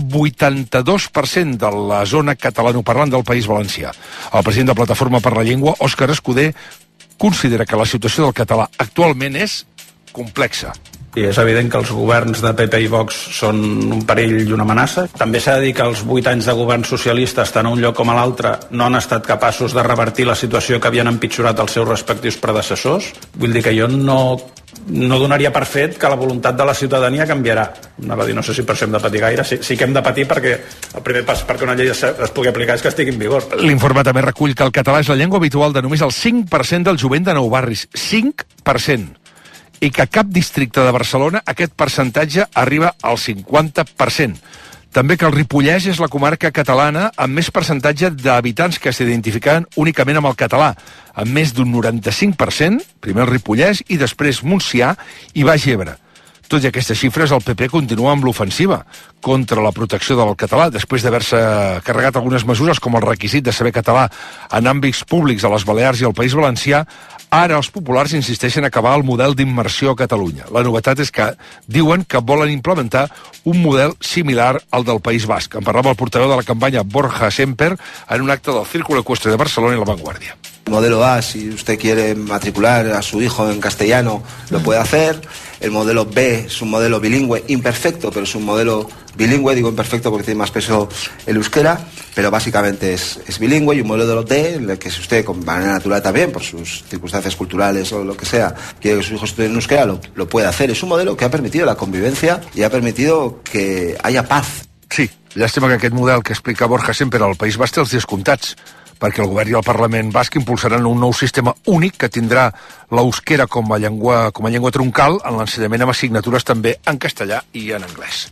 S3: 82% de la zona catalanoparlant del País Valencià. El president de Plataforma per la Llengua, Òscar Escudé, considera que la situació del català actualment és complexa.
S7: I és evident que els governs de PP i Vox són un perill i una amenaça. També s'ha de dir que els 8 anys de govern socialista, tant a un lloc com a l'altre, no han estat capaços de revertir la situació que havien empitjorat els seus respectius predecessors. Vull dir que jo no donaria per fet que la voluntat de la ciutadania canviarà. Anava a dir, no sé si per això hem de patir gaire. Sí que hem de patir perquè el primer pas perquè una llei es pugui aplicar és que estigui en vigor.
S3: L'informe també recull que el català és la llengua habitual de només el 5% del jovent de Nou Barris. 5%. I que a cap districte de Barcelona aquest percentatge arriba al 50%. També que el Ripollès és la comarca catalana amb més percentatge d'habitants que s'identificaven únicament amb el català, amb més d'un 95%, primer el Ripollès i després Montsià i Baix Ebre. Tot i aquestes xifres, el PP continua amb l'ofensiva contra la protecció del català, després d'haver-se carregat algunes mesures com el requisit de saber català en àmbits públics a les Balears i al País Valencià. Ara els populars insisteixen a acabar el model d'immersió a Catalunya. La novetat és que diuen que volen implementar un model similar al del País Basc. En parlava el portaveu de la campanya Borja Semper en un acte del Círculo Ecuestre de Barcelona i La Vanguardia.
S10: Modelo A, si usted quiere matricular a su hijo en castellano, lo puede hacer. El modelo B es un modelo bilingüe, imperfecto, pero es un modelo bilingüe, digo imperfecto porque tiene más peso el euskera, pero básicamente es bilingüe. Y un modelo D, en el que si usted, con manera natural también, por sus circunstancias culturales o lo que sea, quiere que su hijo estudie en euskera, lo puede hacer. Es un modelo que ha permitido la convivencia y ha permitido que haya paz.
S3: Sí, llàstima que aquest model que explica Borja sempre al País Basc té els descomptats, perquè el govern i el Parlament basc impulsaran un nou sistema únic que tindrà l'euskera com a llengua troncal en l'ensenyament amb assignatures també en castellà i en anglès.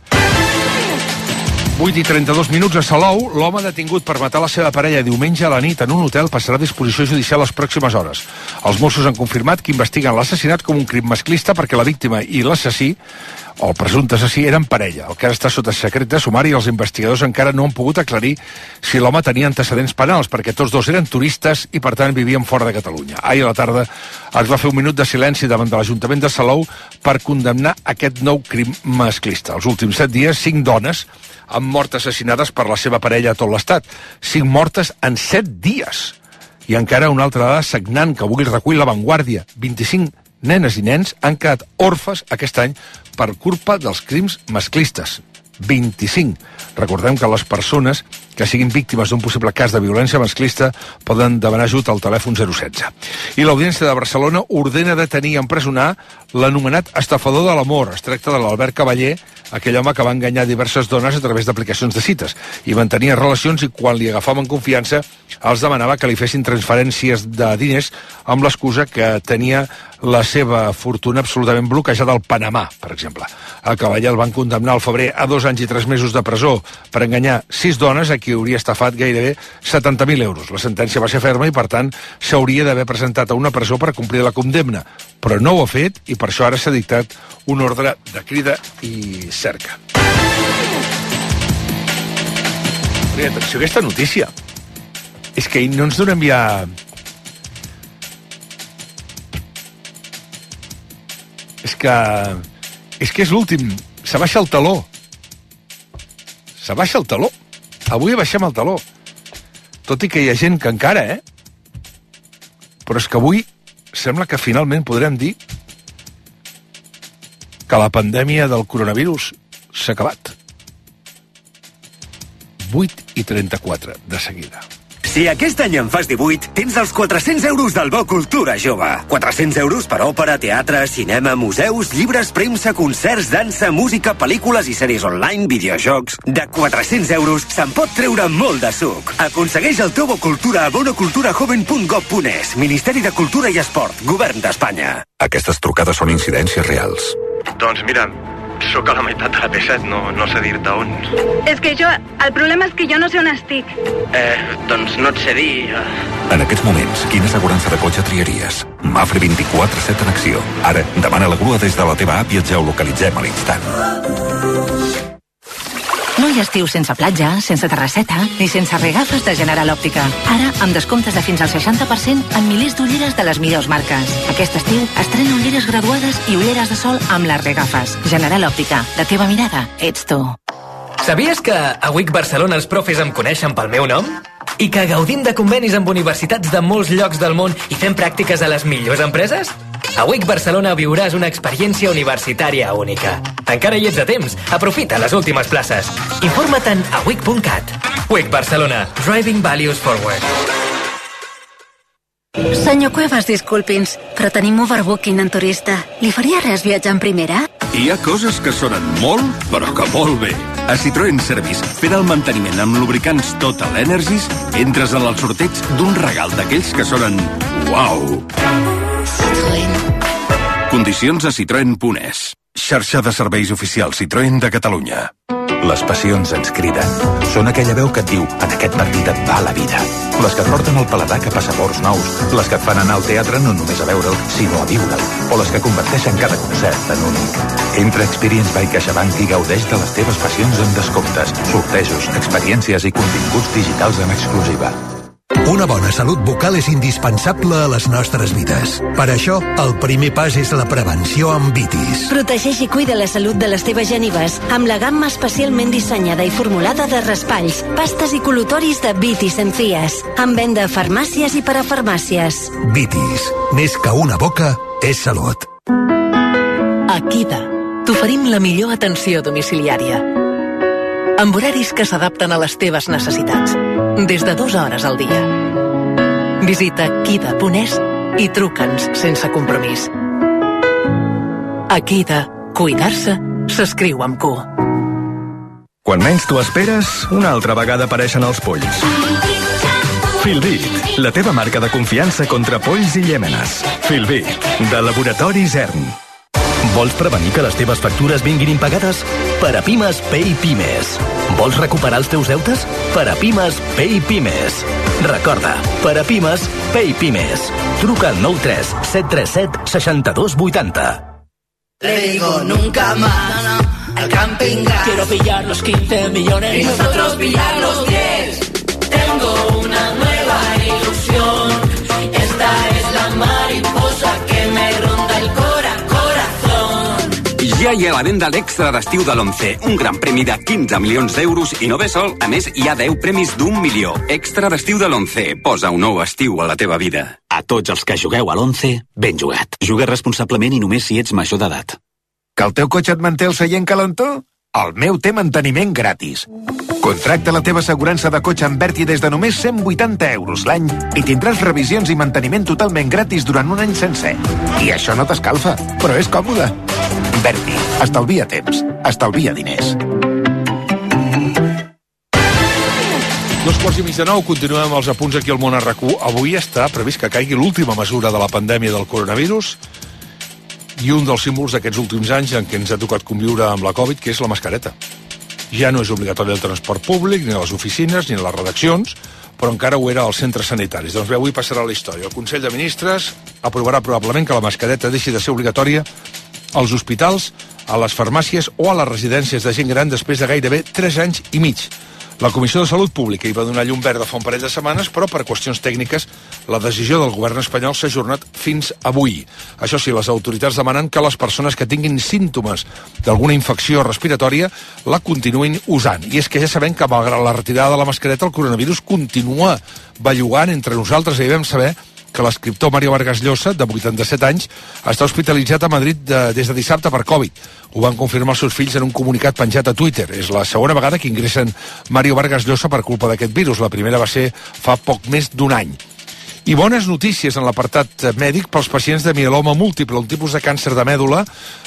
S3: 8:32 a Salou, l'home detingut per matar la seva parella diumenge a la nit en un hotel passarà a disposició judicial les pròximes hores. Els Mossos han confirmat que investiguen l'assassinat com un crim masclista perquè la víctima i l'assassí, o el presumpte assassí, eren parella. El cas està sota secret de sumari i els investigadors encara no han pogut aclarir si l'home tenia antecedents penals, perquè tots dos eren turistes i, per tant, vivien fora de Catalunya. Ahir a la tarda es va fer un minut de silenci davant de l'Ajuntament de Salou per condemnar aquest nou crim masclista. Els últims 7 dies, 5 dones han mort assassinades per la seva parella a tot l'estat. 5 mortes en 7 dies. I encara una altra dada sagnant que avui recull La Vanguardia. 25 nenes i nens han quedat orfes aquest any per culpa dels crims masclistes. 25. Recordem que les persones que siguin víctimes d'un possible cas de violència masclista poden demanar ajut al telèfon 016. I l'Audiència de Barcelona ordena detenir i empresonar l'anomenat estafador de l'amor. Es tracta de l'Albert Cavaller, aquell home que va enganyar diverses dones a través d'aplicacions de cites i mantenia relacions, i quan li agafaven confiança els demanava que li fessin transferències de diners amb l'excusa que tenia la seva fortuna absolutament bloquejada al Panamà, per exemple. El cavaller el van condemnar al febrer a 2 anys i 3 mesos de presó per enganyar 6 dones a qui hauria estafat gairebé 70.000 euros. La sentència va ser ferma i, per tant, s'hauria d'haver presentat a una presó per complir la condemna, però no ho ha fet i per això ara s'ha dictat un ordre de crida i cerca. Atenció, aquesta notícia és que no ens donem ja... És que és l'últim. S'abaixa el taló. S'abaixa el taló. Avui abaixem el taló. Tot i que hi ha gent que encara, Però és que avui sembla que finalment podrem dir que la pandèmia del coronavirus s'ha acabat. 8:34 de seguida.
S11: Si aquest any en fas 18, tens els 400 euros del Bo Cultura Jove. 400 euros per òpera, teatre, cinema, museus, llibres, premsa, concerts, dansa, música, pel·lícules i sèries online, videojocs... De 400 euros se'n pot treure molt de suc. Aconsegueix el teu Bo Cultura a bonoculturajoven.gov.es. Ministeri de Cultura i Esport, Govern d'Espanya.
S13: Aquestes trucades són incidències reals.
S14: Doncs mira, sóc a la meitat de la P7, no sé dir-te on.
S15: És que el problema és que jo no sé on estic.
S14: Doncs no et sé dir...
S13: En aquests moments, quina assegurança de cotxe triaries? Mafre 24/7 en acció. Ara, demana la grua des de la teva app i et geolocalitzem a l'instant.
S17: No hi ha estiu sense platja, sense terrasseta ni sense regafes de General Òptica. Ara, amb descomptes de fins al 60% en milers d'ulleres de les millors marques. Aquest estiu, estrena ulleres graduades i ulleres de sol amb les regafes. General Òptica, la teva mirada ets tu.
S26: Sabies que a WIC Barcelona els profes em coneixen pel meu nom? I que gaudim de convenis amb universitats de molts llocs del món i fem pràctiques a les millors empreses? A WIC Barcelona viuràs una experiència universitària única. Encara hi ets a temps. Aprofita les últimes places. Informa-te'n a wic.cat. WIC Barcelona. Driving Values Forward.
S27: Senyor Cuevas, disculpi'ns, però tenim overbooking en turista. Li faria res viatjar en primera?
S28: Hi ha coses que sonen molt, però que molt bé. A Citroën Service, fent el manteniment amb lubricants Total Energies, entres en el sorteig d'un regal d'aquells que sonen uau. Condicions a Citroën.es. Xarxa de serveis oficials Citroën de Catalunya.
S13: Les passions ens criden. Són aquella veu que et diu, en aquest partit et va la vida. Les que et porten el paladar cap a sabors nous. Les que et fan anar al teatre no només a veure'l, sinó a viure'l. O les que converteixen cada concert en únic. Entra a Experience by CaixaBank i gaudeix de les teves passions amb descomptes, sortejos, experiències i continguts digitals en exclusiva.
S29: Una bona salut bucal és indispensable a les nostres vides. Per això, el primer pas és la prevenció amb Vitis.
S27: Protegeix i cuida la salut de les teves genives amb la gamma especialment dissenyada i formulada de raspalls, pastes i col·lutoris de Vitis Encias, amb venda a farmàcies i parafarmàcies.
S29: Vitis. Més que una boca, és salut.
S17: A Kida t'oferim la millor atenció domiciliària, amb horaris que s'adapten a les teves necessitats, des de 2 hores al dia. Visita kida.es i truca'ns sense compromís. A Kida, cuidar-se s'escriu amb Q.
S30: Quan menys t'ho esperes, una altra vegada apareixen els polls. Filbit, la teva marca de confiança contra polls i llèmenes. Filbit, de Laboratori Zern.
S31: Vols prevenir que les teves factures vinguin impagades? Per a Pimes, Pay Pimes. Vols recuperar els teus deutes? Per a Pimes, Pay Pimes. Recorda, per a Pimes, Pay Pimes. Truca al 93 737 6280.
S32: Le digo nunca más al camping gas. Quiero pillar los 15 millones y nosotros pillar los 10. Tengo una nueva ilusión. Esta es la mariposa que me ronda el corazón.
S33: Ja hi ha a la venda l'extra d'estiu de l'11, un gran premi de 15 milions d'euros i no ve sol, a més hi ha 10 premis d'1 milió. Extra d'estiu de l'11, posa un nou estiu a la teva vida.
S34: A tots els que jugueu a l'11, ben jugat. Juga responsablement i només si ets major d'edat.
S35: Que el teu cotxe et manté el seient calentó? El meu té manteniment gratis. Contracta la teva assegurança de cotxe amb Berti des de només 180 euros l'any i tindràs revisions i manteniment totalment gratis durant un any sencer. I això no t'escalfa, però és còmode. Berti. Estalvia temps. Estalvia diners.
S3: 2:30, continuem amb els apunts aquí al Món RQ. Avui està previst que caigui l'última mesura de la pandèmia del coronavirus i un dels símbols d'aquests últims anys en què ens ha tocat conviure amb la Covid, que és la mascareta. Ja no és obligatori el transport públic, ni a les oficines, ni a les redaccions, però encara ho era als centres sanitaris. Doncs bé, avui passarà la història. El Consell de Ministres aprovarà probablement que la mascareta deixi de ser obligatòria als hospitals, a les farmàcies o a les residències de gent gran després de gairebé 3 anys i mig. La Comissió de Salut Pública hi va donar llum verda fa un parell de setmanes, però per qüestions tècniques la decisió del govern espanyol s'ha ajornat fins avui. Això sí, les autoritats demanen que les persones que tinguin símptomes d'alguna infecció respiratòria la continuïn usant. I és que ja sabem que malgrat la retirada de la mascareta el coronavirus continua bellugant entre nosaltres. Ahir vam saber que l'escriptor Mario Vargas Llosa, de 87 anys, està hospitalitzat a Madrid des de dissabte per Covid. Ho van confirmar els seus fills en un comunicat penjat a Twitter. És la segona vegada que ingressen Mario Vargas Llosa per culpa d'aquest virus. La primera va ser fa poc més d'un any. I bones notícies en l'apartat mèdic pels pacients de mieloma múltiple, un tipus de càncer de mèdula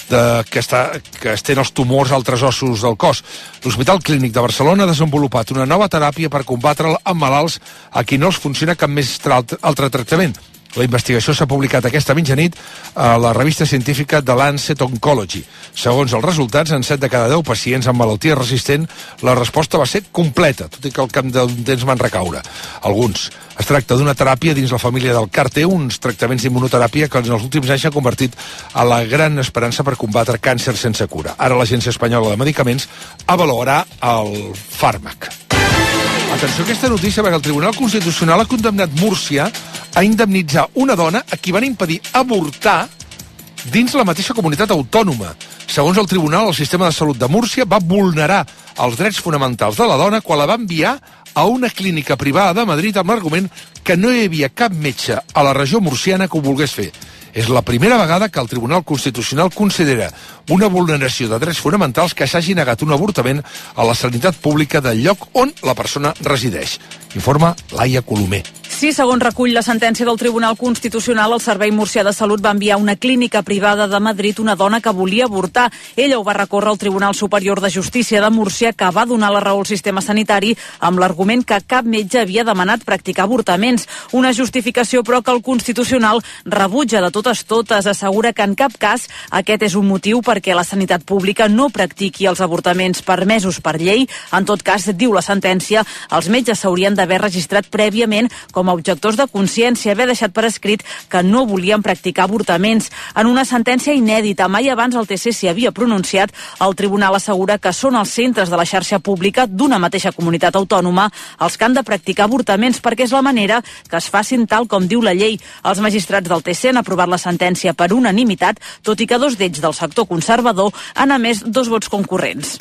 S3: que estén els tumors a altres ossos del cos. L'Hospital Clínic de Barcelona ha desenvolupat una nova teràpia per combatre'l en malalts a qui no els funciona cap més altre tractament. La investigació s'ha publicat aquesta mitjanit a la revista científica The Lancet Oncology. Segons els resultats, en 7 de cada 10 pacients amb malaltia resistent, la resposta va ser completa, tot i que al cap d'un temps van recaure. Alguns. Es tracta d'una teràpia dins la família del CAR-T, uns tractaments d'immunoteràpia que en els últims anys s'ha convertit a la gran esperança per combatre càncer sense cura. Ara l'Agència Espanyola de Medicaments avaluarà el fàrmac. Atenció a aquesta notícia, perquè el Tribunal Constitucional ha condemnat Múrcia a indemnitzar una dona a qui van impedir avortar dins la mateixa comunitat autònoma. Segons el Tribunal, el sistema de salut de Múrcia va vulnerar els drets fonamentals de la dona quan la va enviar a una clínica privada de Madrid amb l'argument que no hi havia cap metge a la regió murciana que ho volgués fer. És la primera vegada que el Tribunal Constitucional considera una vulneració de drets fonamentals que s'hagi negat un avortament a la sanitat pública del lloc on la persona resideix. Informa Laia Colomer.
S1: Sí, segons recull la sentència del Tribunal Constitucional, el Servei Murcià de Salut va enviar a una clínica privada de Madrid una dona que volia avortar. Ella ho va recórrer al Tribunal Superior de Justícia de Múrcia, que va donar la raó al sistema sanitari amb l'argument que cap metge havia demanat practicar avortaments. Una justificació, però, que el Constitucional rebutja de totes, assegura que en cap cas aquest és un motiu perquè la sanitat pública no practiqui els avortaments permesos per llei. En tot cas, diu la sentència, els metges s'haurien d'haver registrat prèviament com a objectors de consciència, haver deixat per escrit que no volien practicar avortaments. En una sentència inèdita, mai abans el TC s'hi havia pronunciat, el tribunal assegura que són els centres de la xarxa pública d'una mateixa comunitat autònoma els que han de practicar avortaments perquè és la manera que es facin tal com diu la llei. Els magistrats del TC han aprovat la sentència per unanimitat, tot i que 2 d'ells del sector conservador han emès 2 vots concurrents.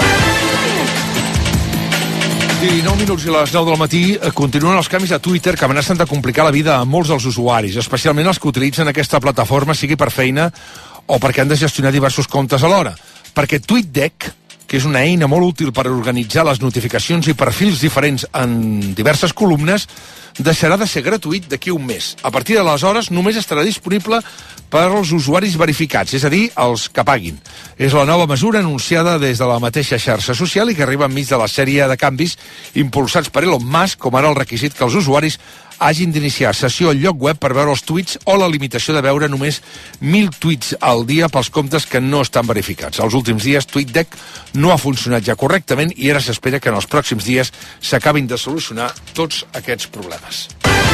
S3: 19 minuts i les 9 del matí continuen els canvis a Twitter que amenacen de complicar la vida a molts dels usuaris, especialment els que utilitzen aquesta plataforma, sigui per feina o perquè han de gestionar diversos comptes alhora. Perquè TweetDeck, que és una eina molt útil per organitzar les notificacions i perfils diferents en diverses columnes, deixarà de ser gratuït d'aquí un mes. A partir d'aleshores només estarà disponible per als usuaris verificats, és a dir, els que paguin. És la nova mesura anunciada des de la mateixa xarxa social i que arriba enmig de la sèrie de canvis impulsats per Elon Musk, com ara el requisit que els usuaris hagin d'iniciar sessió al lloc web per veure els tuits o la limitació de veure només 1.000 tuits al dia pels comptes que no estan verificats. Els últims dies TweetDeck no ha funcionat ja correctament i ara s'espera que en els pròxims dies s'acabin de solucionar tots aquests problemes.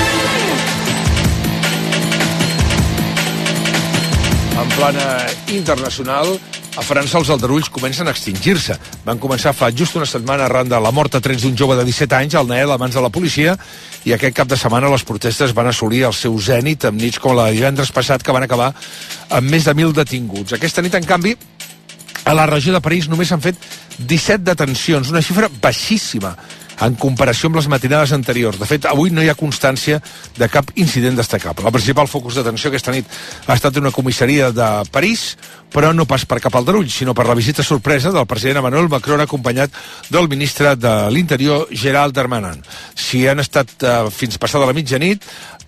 S3: En plana internacional, a França els aldarulls comencen a extingir-se. Van començar fa just una setmana arran de la mort a trets d'un jove de 17 anys al Nael a mans de la policia, i aquest cap de setmana les protestes van assolir el seu zènit amb nits com la de divendres passat, que van acabar amb més de 1.000 detinguts. Aquesta nit, en canvi, a la regió de París només s'han fet 17 detencions, una xifra baixíssima en comparació amb les matinades anteriors. De fet, avui no hi ha constància de cap incident destacable. El principal focus d'atenció aquesta nit ha estat una comissaria de París, però no pas per cap aldarull, sinó per la visita sorpresa del president Emmanuel Macron acompanyat del ministre de l'Interior, Gérald Darmanin. Si han estat fins passada la mitjanit,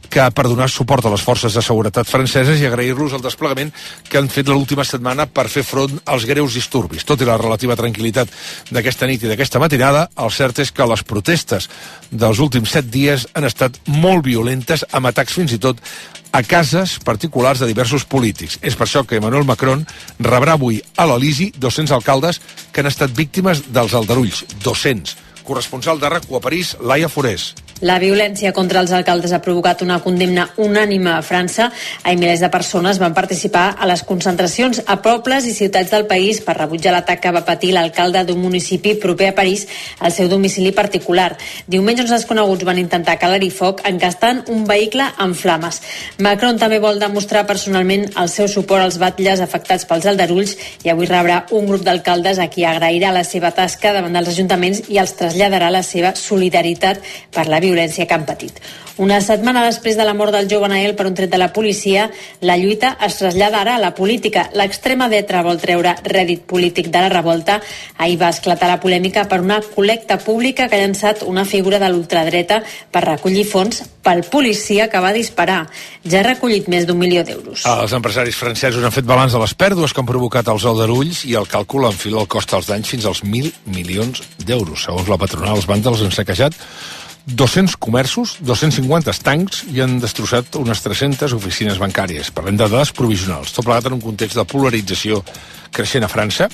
S3: per donar suport a les forces de seguretat franceses i agrair-los el desplegament que han fet l'última setmana per fer front als greus disturbis. Tot i la relativa tranquil·litat d'aquesta nit i d'aquesta matinada, el cert és que les protestes dels últims 7 dies han estat molt violentes, amb atacs fins i tot a cases particulars de diversos polítics. És per això que Emmanuel Macron rebrà avui a l'Elisi 200 alcaldes que han estat víctimes dels aldarulls. 200. Corresponsal de RAC1 a París, Laia Forés.
S2: La violència contra els alcaldes ha provocat una condemna unànime a França. Milers de persones van participar a les concentracions a pobles i ciutats del país per rebutjar l'atac que va patir l'alcalde d'un municipi proper a París al seu domicili particular. Diumenge uns desconeguts van intentar calar-hi foc encastant un vehicle en flames. Macron també vol demostrar personalment el seu suport als batlles afectats pels aldarulls i avui rebrà un grup d'alcaldes a qui agrairà la seva tasca davant dels ajuntaments i els traslladarà la seva solidaritat per la violència que han patit. Una setmana després de la mort del jove Nael per un tret de la policia, la lluita es trasllada ara a la política. L'extrema dreta vol treure rèdit polític de la revolta. Ahir va esclatar la polèmica per una col·lecta pública que ha llançat una figura de l'ultradreta per recollir fons pel policia que va disparar. Ja ha recollit més d'1 milió d'euros.
S3: Els empresaris francesos han fet balanç de les pèrdues que han provocat els aldarulls i el càlcul enfila el cost dels danys fins als 1.000 milions d'euros. Segons la patronal, els vàndals han saquejat 200 comerços, 250 estancs i han destrossat unes 300 oficines bancàries. Parlem de dades provisionals. Tot plegat en un context de polarització creixent a França.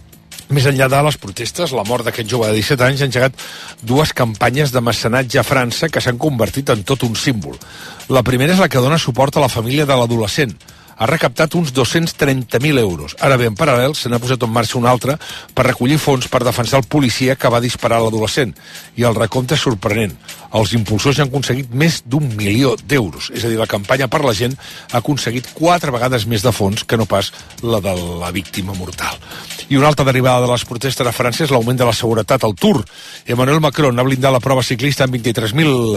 S3: Més enllà de les protestes, la mort d'aquest jove de 17 anys ha engegat 2 campanyes de mecenatge a França que s'han convertit en tot un símbol. La primera és la que dona suport a la família de l'adolescent. Ha recaptat uns 230.000 euros. Ara bé, en paral·lel, se n'ha posat en marxa una altra per recollir fons per defensar el policia que va disparar a l'adolescent. I el recompte és sorprenent. Els impulsors ja han aconseguit més d'1 milió d'euros. És a dir, la campanya per la gent ha aconseguit 4 vegades més de fons que no pas la de la víctima mortal. I una altra derivada de les protestes a França és l'augment de la seguretat al Tour. Emmanuel Macron ha blindat la prova ciclista amb 23.000,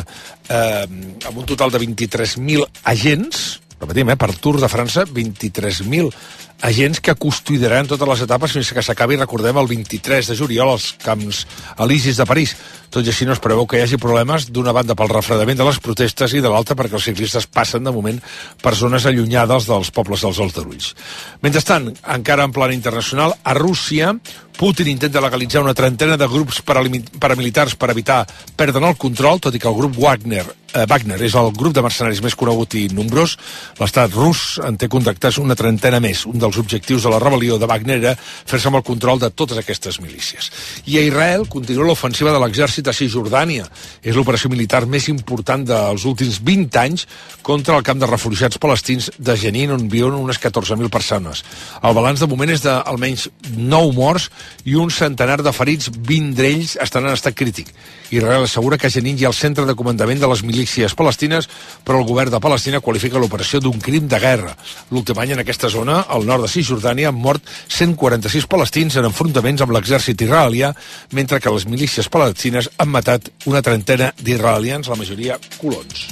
S3: amb un total de 23.000 agents. Repetim, per Tour de França, 23.000 agents que custodiaran totes les etapes fins que s'acabi, recordem, el 23 de juliol als Camps Elisis de París. Tot i així no es preveu que hi hagi problemes d'una banda pel refredament de les protestes i de l'altra perquè els ciclistes passen de moment per zones allunyades dels pobles dels aldarulls. Mentrestant, encara en plan internacional, a Rússia, Putin intenta legalitzar una trentena de grups paramilitars per evitar perdre el control, tot i que el grup Wagner és el grup de mercenaris més conegut i nombrós. L'estat rus en té contactats una trentena més. Un dels objectius de la rebel·lió de Wagner era fer-se amb el control de totes aquestes milícies. I a Israel continua l'ofensiva de l'exèrcit a Cisjordània. És l'operació militar més important dels últims 20 anys contra el camp de refugiats palestins de Jenin, on viuen unes 14.000 persones. El balanç de moment és d'almenys 9 morts i un centenar de ferits, 20 d'ells estan en estat crític. Israel assegura que a Jenin hi ha el centre de comandament de les milícies palestines, però el govern de Palestina qualifica l'operació d'un crim de guerra. L'últim any en aquesta zona, al nord de Cisjordània, han mort 146 palestins en enfrontaments amb l'exèrcit israelià, mentre que les milícies palestines han matat una trentena d'israelians, la majoria colons.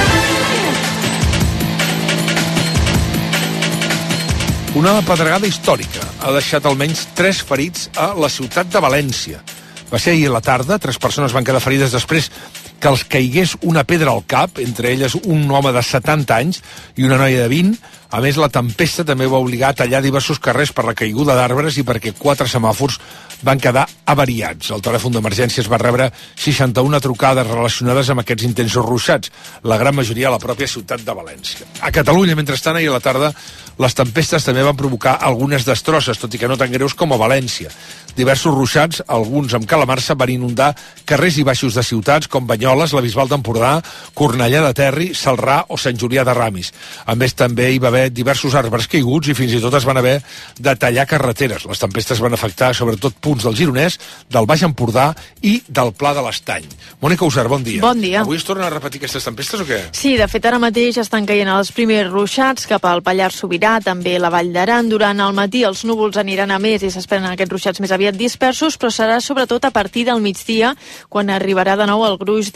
S3: Una pedregada històrica ha deixat almenys 3 ferits a la ciutat de València. Va ser ahir a la tarda, 3 persones van quedar ferides després que els caigués una pedra al cap, entre elles un home de 70 anys i una noia de 20. A més, la tempesta també va obligar a tallar diversos carrers per la caiguda d'arbres i perquè 4 semàfors van quedar avariats. El telèfon d'emergències va rebre 61 trucades relacionades amb aquests intensos ruixats, la gran majoria a la pròpia ciutat de València. A Catalunya, mentrestant, ahir a la tarda, les tempestes també van provocar algunes destrosses, tot i que no tan greus com a València. Diversos ruixats, alguns amb calamarsa, van inundar carrers i baixos de ciutats com Banyoles, la Bisbal d'Empordà, Cornellà de Terri, Celrà o Sant Julià de Ramis. A més, també hi va haver diversos arbres caiguts i fins i tot es van haver de tallar carreteres. Les tempestes van afectar sobretot punts del Gironès, del Baix Empordà i del Pla de l'Estany. Mònica Usar, bon dia.
S4: Bon dia.
S3: Avui es tornen a repetir aquestes tempestes o què?
S4: Sí, de fet ara mateix estan caient els primers ruixats cap al Pallars Sobirà, també la Vall d'Aran. Durant el matí els núvols aniran a més i s'esperen aquests ruixats més aviat dispersos, però serà sobretot a partir del migdia quan arribarà de nou el gruix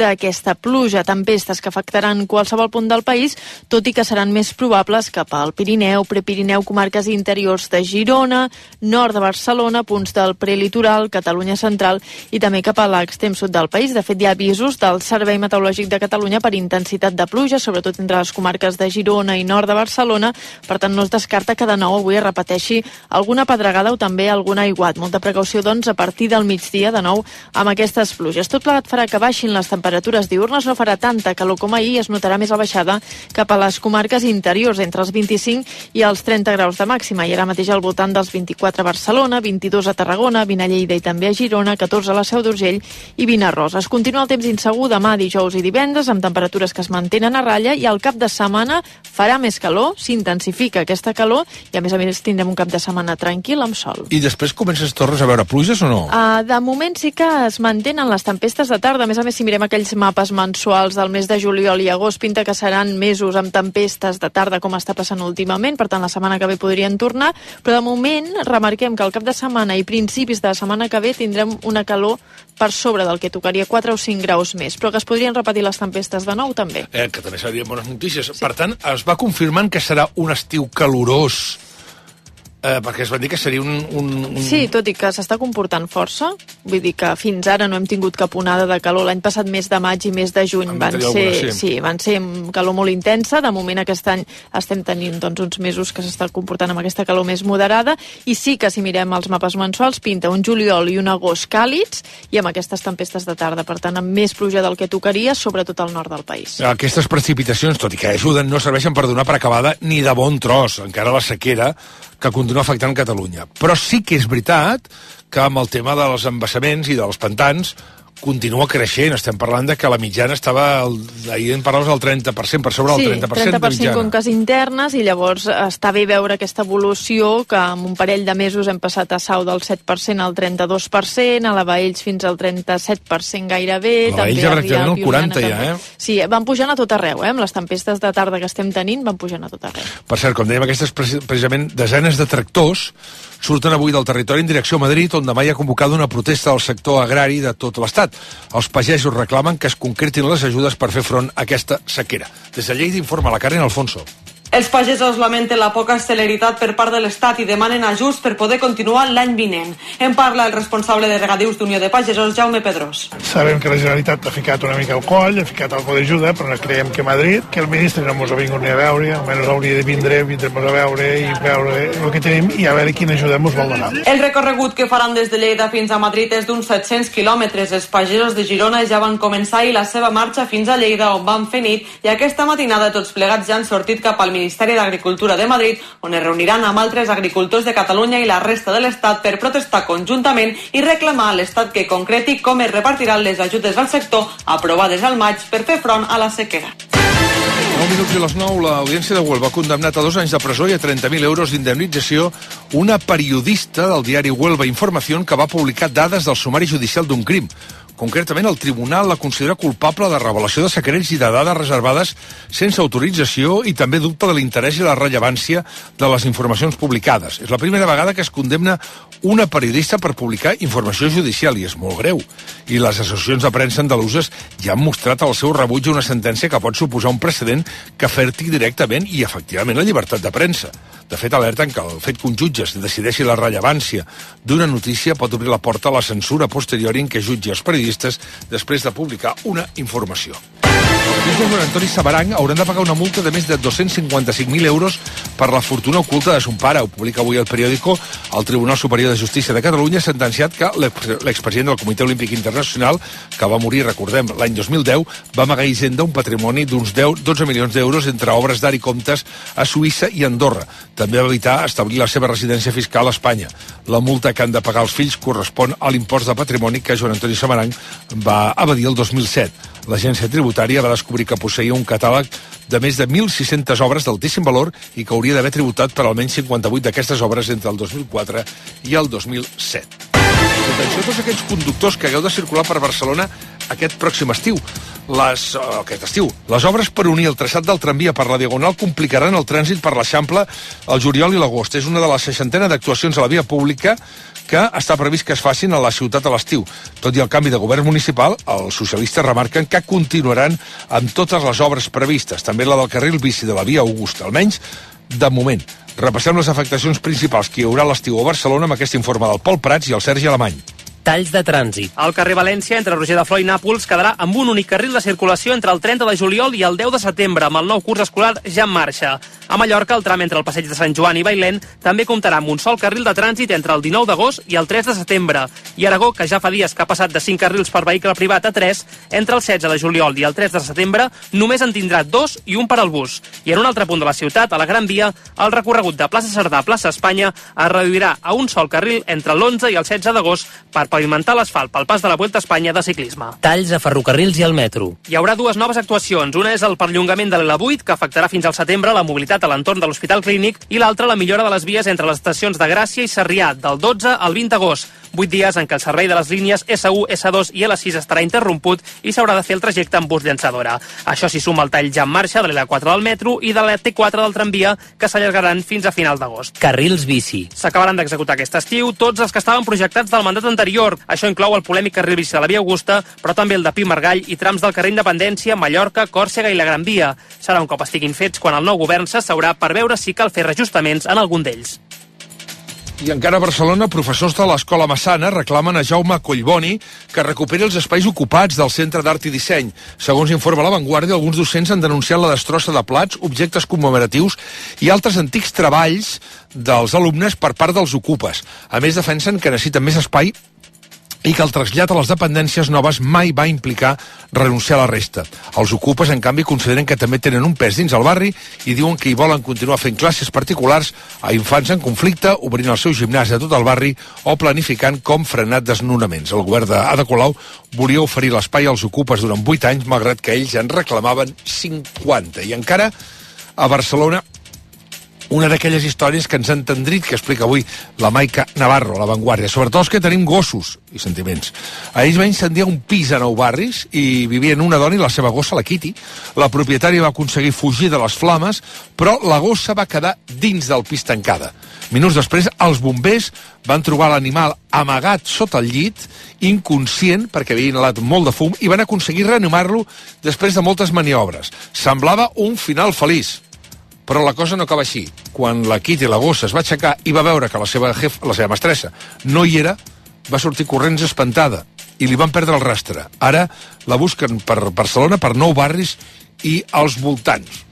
S4: d'aquesta pluja. Tempestes que afectaran qualsevol punt del país, tot i que seran més probables cap al Pirineu, Prepirineu, comarques interiors de Girona, nord de Barcelona, punts del prelitoral, Catalunya central i també cap a l'extrem sud del país. De fet, hi ha avisos del Servei Meteorològic de Catalunya per intensitat de pluja, sobretot entre les comarques de Girona i nord de Barcelona. Per tant, no es descarta que de nou avui es repeteixi alguna pedregada o també algun aiguat. Molta precaució, doncs, a partir del migdia, de nou, amb aquestes pluges. Tot plegat farà que baixin les temperatures diurnes, no farà tanta calor com ahir, es notarà més la baixada cap a les comarques interiors, entre els 25 i els 30 graus de màxima, i ara mateix al voltant dels 24 a Barcelona, 22 a Tarragona, 20 a Lleida i també a Girona, 14 a la Seu d'Urgell i 20 a Roses. Continua el temps insegur demà, dijous i divendres, amb temperatures que es mantenen a ratlla, i al cap de setmana farà més calor, s'intensifica aquesta calor, i a més tindrem un cap de setmana tranquil amb sol.
S3: I després tornes a veure pluges o no?
S4: De moment sí que es mantenen les tempestes de tarda. A més, si mirem aquells mapes mensuals del mes de juliol i agost, pinta que seran mesos amb tempestes de tarda com està passant últimament, per tant la setmana que ve podrien tornar, però de moment remarquem que al cap de setmana i principis de la setmana que ve tindrem una calor per sobre del que tocaria 4 o 5 graus més, però que es podrien repetir les tempestes de nou també.
S3: Que també serien bones notícies. Sí. Per tant, es va confirmant que serà un estiu calorós, perquè es va dir que seria un...
S4: Sí, tot i que s'està comportant força. Vull dir que fins ara no hem tingut cap onada de calor. L'any passat, mes de maig i mes de juny van ser calor molt intensa. De moment aquest any estem tenint uns mesos que s'està comportant amb aquesta calor més moderada, i sí que si mirem els mapes mensuals pinta un juliol i un agost càlids i amb aquestes tempestes de tarda, per tant amb més pluja del que tocaria, sobretot al nord del país.
S3: Aquestes precipitacions, tot i que ajuden, no serveixen per donar per acabada ni de bon tros encara la sequera que continua afectant Catalunya. Però sí que és veritat que amb el tema dels embassaments i dels pantans continua creixent. Estem parlant de que la mitjana estava, ahir en parlaves, del 30%, per sobre del 30% de mitjana.
S4: Sí, 30% conques internes, i llavors està bé veure aquesta evolució, que en un parell de mesos hem passat a Sau del 7% al 32%, a la Baells fins al 37% gairebé.
S3: La Baells ja pràcticament el 40% ja, eh?
S4: Sí, van pujant a tot arreu, amb les tempestes de tarda que estem tenint, van pujant a tot arreu.
S3: Per cert, com dèiem, aquestes precisament desenes de tractors surten avui del territori en direcció a Madrid, on demà hi ha convocada una protesta del sector agrari de tot l'Estat. Els pagesos reclamen que es concretin les ajudes per fer front a aquesta sequera. Des de Lleida informa la Karen Alfonso.
S5: Els pagesos lamenten la poca celeritat per part de l'Estat i demanen ajuts per poder continuar l'any vinent. En parla el responsable de regadius d'Unió de Pagesos, Jaume Pedrós.
S6: Sabem que la Generalitat ha ficat una mica al coll, ha ficat algo d'ajuda, però no creiem que Madrid, que el ministre no ens ha vingut ni a veure, almenys hauria de vindre-nos a veure i veure el que tenim i a veure quina ajuda ens vol donar.
S5: El recorregut que faran des de Lleida fins a Madrid és d'uns 700 quilòmetres. Els pagesos de Girona ja van començar ahir la seva marxa fins a Lleida, on van fer nit, i aquesta matinada tots plegats ja han sortit cap al Ministeri d'Agricultura de Madrid, on es reuniran amb altres agricultors de Catalunya i la resta de l'Estat per protestar conjuntament i reclamar a l'Estat que concreti com es repartiran les ajudes al sector aprovades al maig per fer front a la sequera.
S3: 9 minuts i les 9, l'Audiència de Huelva ha condemnat a 2 anys de presó i a 30.000 euros d'indemnització una periodista del diari Huelva Información que va publicar dades del sumari judicial d'un crim. Concretament, el tribunal la considera culpable de revelació de secrets i de dades reservades sense autorització, i també dubta de l'interès i la rellevància de les informacions publicades. És la primera vegada que es condemna una periodista per publicar informació judicial, i és molt greu. I les associacions de premsa andaluses ja han mostrat el seu rebuig a una sentència que pot suposar un precedent que afecti directament i efectivament la llibertat de premsa. De fet, alerten que el fet que un jutge decideixi la rellevància d'una notícia pot obrir la porta a la censura posteriori en què jutgi els periodistes després de publicar una informació. Els fills de Joan Antoni Sabaranc hauran de pagar una multa de més de 255.000 euros per la fortuna oculta de son pare. Ho publica avui el periòdico. El Tribunal Superior de Justícia de Catalunya ha sentenciat que l'expresident del Comitè Olímpic Internacional, que va morir, recordem, l'any 2010, va amagar a Hisenda un patrimoni d'uns 12 milions d'euros entre obres d'art i comptes a Suïssa i Andorra. També va evitar establir la seva residència fiscal a Espanya. La multa que han de pagar els fills correspon a l'impost de patrimoni que Joan Antoni Sabaranc va evadir el 2007. L'agència tributària va descobrir que posseïa un catàleg de més de 1.600 obres d'altíssim valor i que hauria d'haver tributat per almenys 58 d'aquestes obres entre el 2004 i el 2007. Atenció a tots aquells conductors que hagueu de circular per Barcelona aquest pròxim estiu. aquest estiu. Les obres per unir el traçat del tramvia per la Diagonal complicaran el trànsit per l'Eixample el juliol i l'agost. És una de la 60 d'actuacions a la via pública que està previst que es facin a la ciutat a l'estiu. Tot i el canvi de govern municipal, els socialistes remarquen que continuaran amb totes les obres previstes, també la del carril bici de la via Augusta, almenys de moment. Repassem les afectacions principals que hi haurà a l'estiu a Barcelona amb aquest informe del Pol Prats i el Sergi Alemany.
S7: Talls de trànsit.
S8: El carrer València, entre Roger de Flor i Nàpols, quedarà amb un únic carril de circulació entre el 30 de juliol i el 10 de setembre, amb el nou curs escolar ja en marxa. A Mallorca, el tram entre el passeig de Sant Joan i Bailèn també comptarà amb un sol carril de trànsit entre el 19 d'agost i el 3 de setembre. I Aragó, que ja fa dies que ha passat de 5 carrils per vehicle privat a 3, entre el 16 de juliol i el 3 de setembre només en tindrà 2 i un per al bus. I en un altre punt de la ciutat, a la Gran Via, el recorregut de plaça Cerdà a plaça Espanya es reduirà a un sol carril entre l'11 i el 16 d'agost per pavimentar l'asfalt pel pas de la Vuelta a Espanya de ciclisme.
S7: Talls a ferrocarrils i al metro.
S8: Hi haurà dues noves actuacions. Una és el perllongament de l'L8, que afectarà fins al setembre la mobilitat a l'entorn de l'Hospital Clínic, i l'altra la millora de les vies entre les estacions de Gràcia i Sarrià, del 12 al 20 d'agost. 8 dies en què el servei de les línies S1, S2 i L6 estarà interromput i s'haurà de fer el trajecte amb bus llançadora. Això s'hi suma el tall ja en marxa de l'L4 del metro i de la T4 del tramvia, que s'allargaran fins a final d'agost.
S7: Carrils bici.
S8: S'acabaran d'executar aquest estiu tots els que estaven projectats del mandat anterior. Això inclou el polèmic carril bici de la Via Augusta, però també el de Pi Margall i trams del carrer Independència, Mallorca, Còrsega i la Gran Via. Serà un cop estiguin fets quan el nou govern s'asseurà per veure si cal fer reajustaments en algun d'ells.
S3: I encara a Barcelona, professors de l'Escola Massana reclamen a Jaume Collboni que recuperi els espais ocupats del Centre d'Art i Disseny. Segons informa La Vanguardia, alguns docents han denunciat la destrossa de plats, objectes commemoratius i altres antics treballs dels alumnes per part dels ocupes. A més, defensen que necessiten més espai i que el trasllat a les dependències noves mai va implicar renunciar a la resta. Els ocupes, en canvi, consideren que també tenen un pes dins el barri i diuen que hi volen continuar fent classes particulars a infants en conflicte, obrint el seu gimnàs a tot el barri o planificant com frenar desnonaments. El govern d'Ada Colau volia oferir l'espai als ocupes durant 8 anys, malgrat que ells en reclamaven 50. I encara a Barcelona, una d'aquelles històries que ens han tendrit, que explica avui la Maica Navarro, a La Vanguardia, sobretot els que tenim gossos i sentiments. Ells va incendiar un pis a Nou Barris i vivien una dona i la seva gossa, la Kitty. La propietària va aconseguir fugir de les flames, però la gossa va quedar dins del pis tancada. Minuts després, els bombers van trobar l'animal amagat sota el llit, inconscient, perquè havia inhalat molt de fum, i van aconseguir reanimar-lo després de moltes maniobres. Semblava un final feliç. Però la cosa no acaba així. Quan la Kitty, la gossa, es va aixecar i va veure que la seva mestressa no hi era, va sortir corrents espantada i li van perdre el rastre. Ara la busquen per Barcelona, per Nou Barris i als voltants.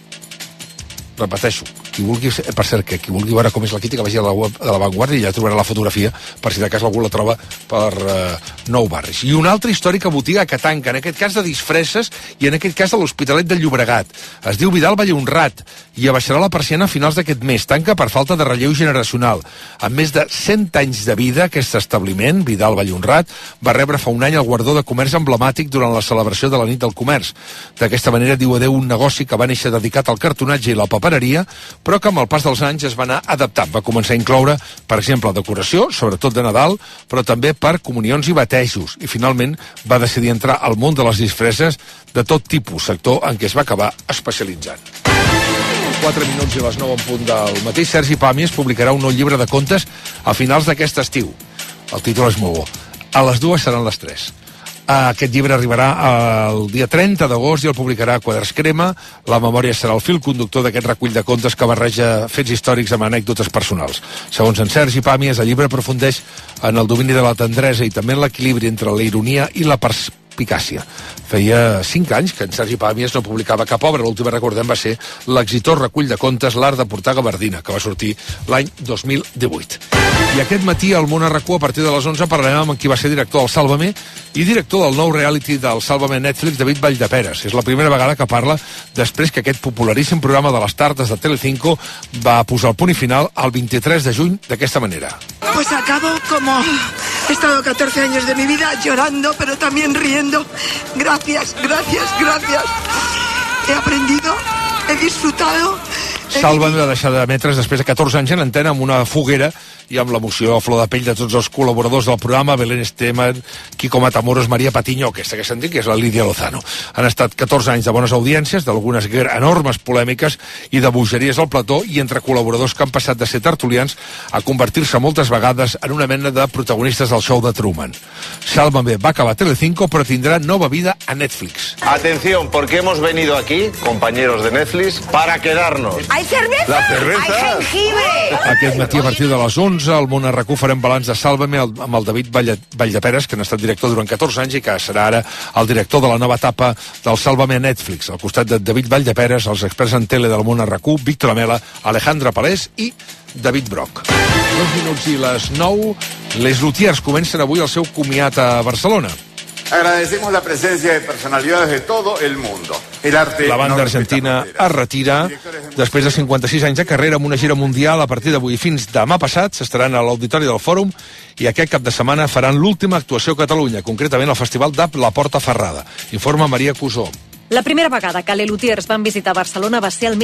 S3: Repeteixo, qui vulgui, per cert, que qui vulgui veure com és la Kitty, que vagi a la web de La Vanguardia i ja trobarà la fotografia, per si de cas algú la troba per Nou Barris. I una altra històrica botiga que tanca, en aquest cas de disfresses i en aquest cas de l'Hospitalet de Llobregat. Es diu Vidal Vallhonrat i abaixarà la persiana a finals d'aquest mes. Tanca per falta de relleu generacional. Amb més de 100 anys de vida, aquest establiment, Vidal Vallhonrat, va rebre fa un any el guardó de comerç emblemàtic durant la celebració de la nit del comerç. D'aquesta manera diu adeu un negoci que va néixer dedicat al cartonatge i la papereria, però que amb el pas dels anys es va anar adaptant. Va començar a incloure, per exemple, decoració, sobretot de Nadal, però també per comunions i batejos. I finalment va decidir entrar al món de les disfresses de tot tipus, sector en què es va acabar especialitzant. 4 minuts i les 9 en punt del matí. Sergi Pàmies publicarà un nou llibre de contes a finals d'aquest estiu. El títol és molt bo. A les 2 seran les 3. Aquest llibre arribarà el dia 30 d'agost i el publicarà Quaders Crema. La memòria serà el fil conductor d'aquest recull de contes que barreja fets històrics amb anècdotes personals. Segons en Sergi Pàmies, el llibre aprofundeix en el domini de la tendresa i també en l'equilibri entre la ironia i la perspicàcia. Feia 5 anys que en Sergi Pàmies no publicava cap obra. L'última, recordem, va ser l'exitós recull de contes L'art de portar gabardina, que va sortir l'any 2018. I aquest matí al Món RQ, a partir de les 11, parlarem amb qui va ser director del Sálvame i director del nou reality del Sálvame Netflix, David Valldeperes. És la primera vegada que parla després que aquest popularíssim programa de les tardes de Telecinco va posar el punt i final el 23 de juny d'aquesta manera.
S9: Pues acabo como he estado 14 años de mi vida llorando, pero también riendo. Gracias, gracias, gracias. He aprendido, he disfrutado.
S3: Sálvame va deixar d'emetre's després de 14 anys en antena amb una foguera i amb l'emoció a flor de pell de tots els col·laboradors del programa, Belén Esteban, Quico Matamoros, Maria Patiño, aquesta que sentim, que és la Lídia Lozano. Han estat 14 anys de bones audiències, d'algunes enormes polèmiques i de bogeries al plató, i entre col·laboradors que han passat de ser tertulians a convertir-se moltes vegades en una mena de protagonistes del show de Truman. Sálvame va acabar a Telecinco, però tindrà nova vida a Netflix.
S10: Atención, porque hemos venido aquí, compañeros de Netflix, para quedarnos.
S11: ¿Hay cerveza?
S10: La cerveza.
S11: ¡Hay jengibre!
S3: Aquest matí a partir de les 11 al Món RAC1 farem balanç de Sálvame amb el David Valldeperes, que n'ha estat director durant 14 anys i que serà ara el director de la nova etapa del Sálvame a Netflix. Al costat de David Valldeperes, els experts en tele del Món RAC1, Víctor Amela, Alejandra Palés i David Broc. 2 minuts i les 9. Les Lutiers comencen avui el seu comiat a Barcelona.
S12: Agradecemos la presencia de personalidades de todo el mundo. El arte
S3: la banda argentina es retira després de 56 anys de carrera amb una gira mundial. A partir d'avui fins demà passat s'estaran a l'Auditori del Fòrum i aquest cap de setmana faran l'última actuació a Catalunya, concretament al Festival de La Porta Ferrada. Informa Maria Cusó.
S14: La primera vegada que les Lutiers van visitar Barcelona va ser el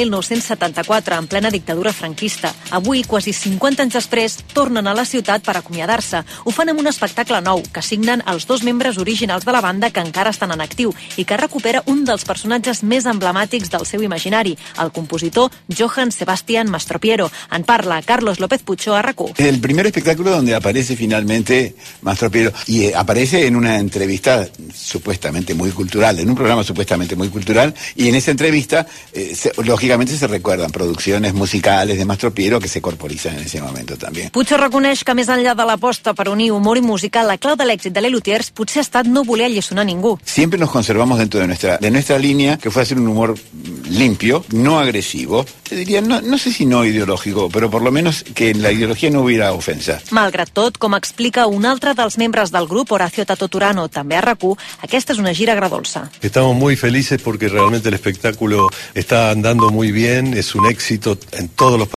S14: 1974, en plena dictadura franquista. Avui, quasi 50 anys després, tornen a la ciutat per acomiadar-se. Ho fan amb un espectacle nou, que signen els 2 membres originals de la banda que encara estan en actiu i que recupera un dels personatges més emblemàtics del seu imaginari, el compositor Johann Sebastian Mastropiero. En parla Carlos López Pucho a RAC1.
S15: El primer espectáculo donde aparece finalmente Mastropiero y aparece en una entrevista supuestamente muy cultural, en un programa supuestamente muy cultural, y en esa entrevista lógicamente se recuerdan producciones musicales de Mastropiero que se corporizan en ese momento también.
S14: Puig reconeix que més enllà de l'aposta per unir humor i música, la clau de l'èxit de les Lutiers potser ha estat no voler alliçonar ningú.
S15: Siempre nos conservamos dentro de nuestra línea, que fue hacer un humor limpio, no agresivo, te diría, no sé si no ideológico, pero por lo menos que en la ideología no hubiera ofensa.
S14: Malgrat tot, com explica un altre dels membres del grup, Horacio Tato Turano, també a RAC1, aquesta és una gira agradolça.
S16: Estamos muy felices porque realmente el espectáculo está andando muy bien, es un éxito en todos los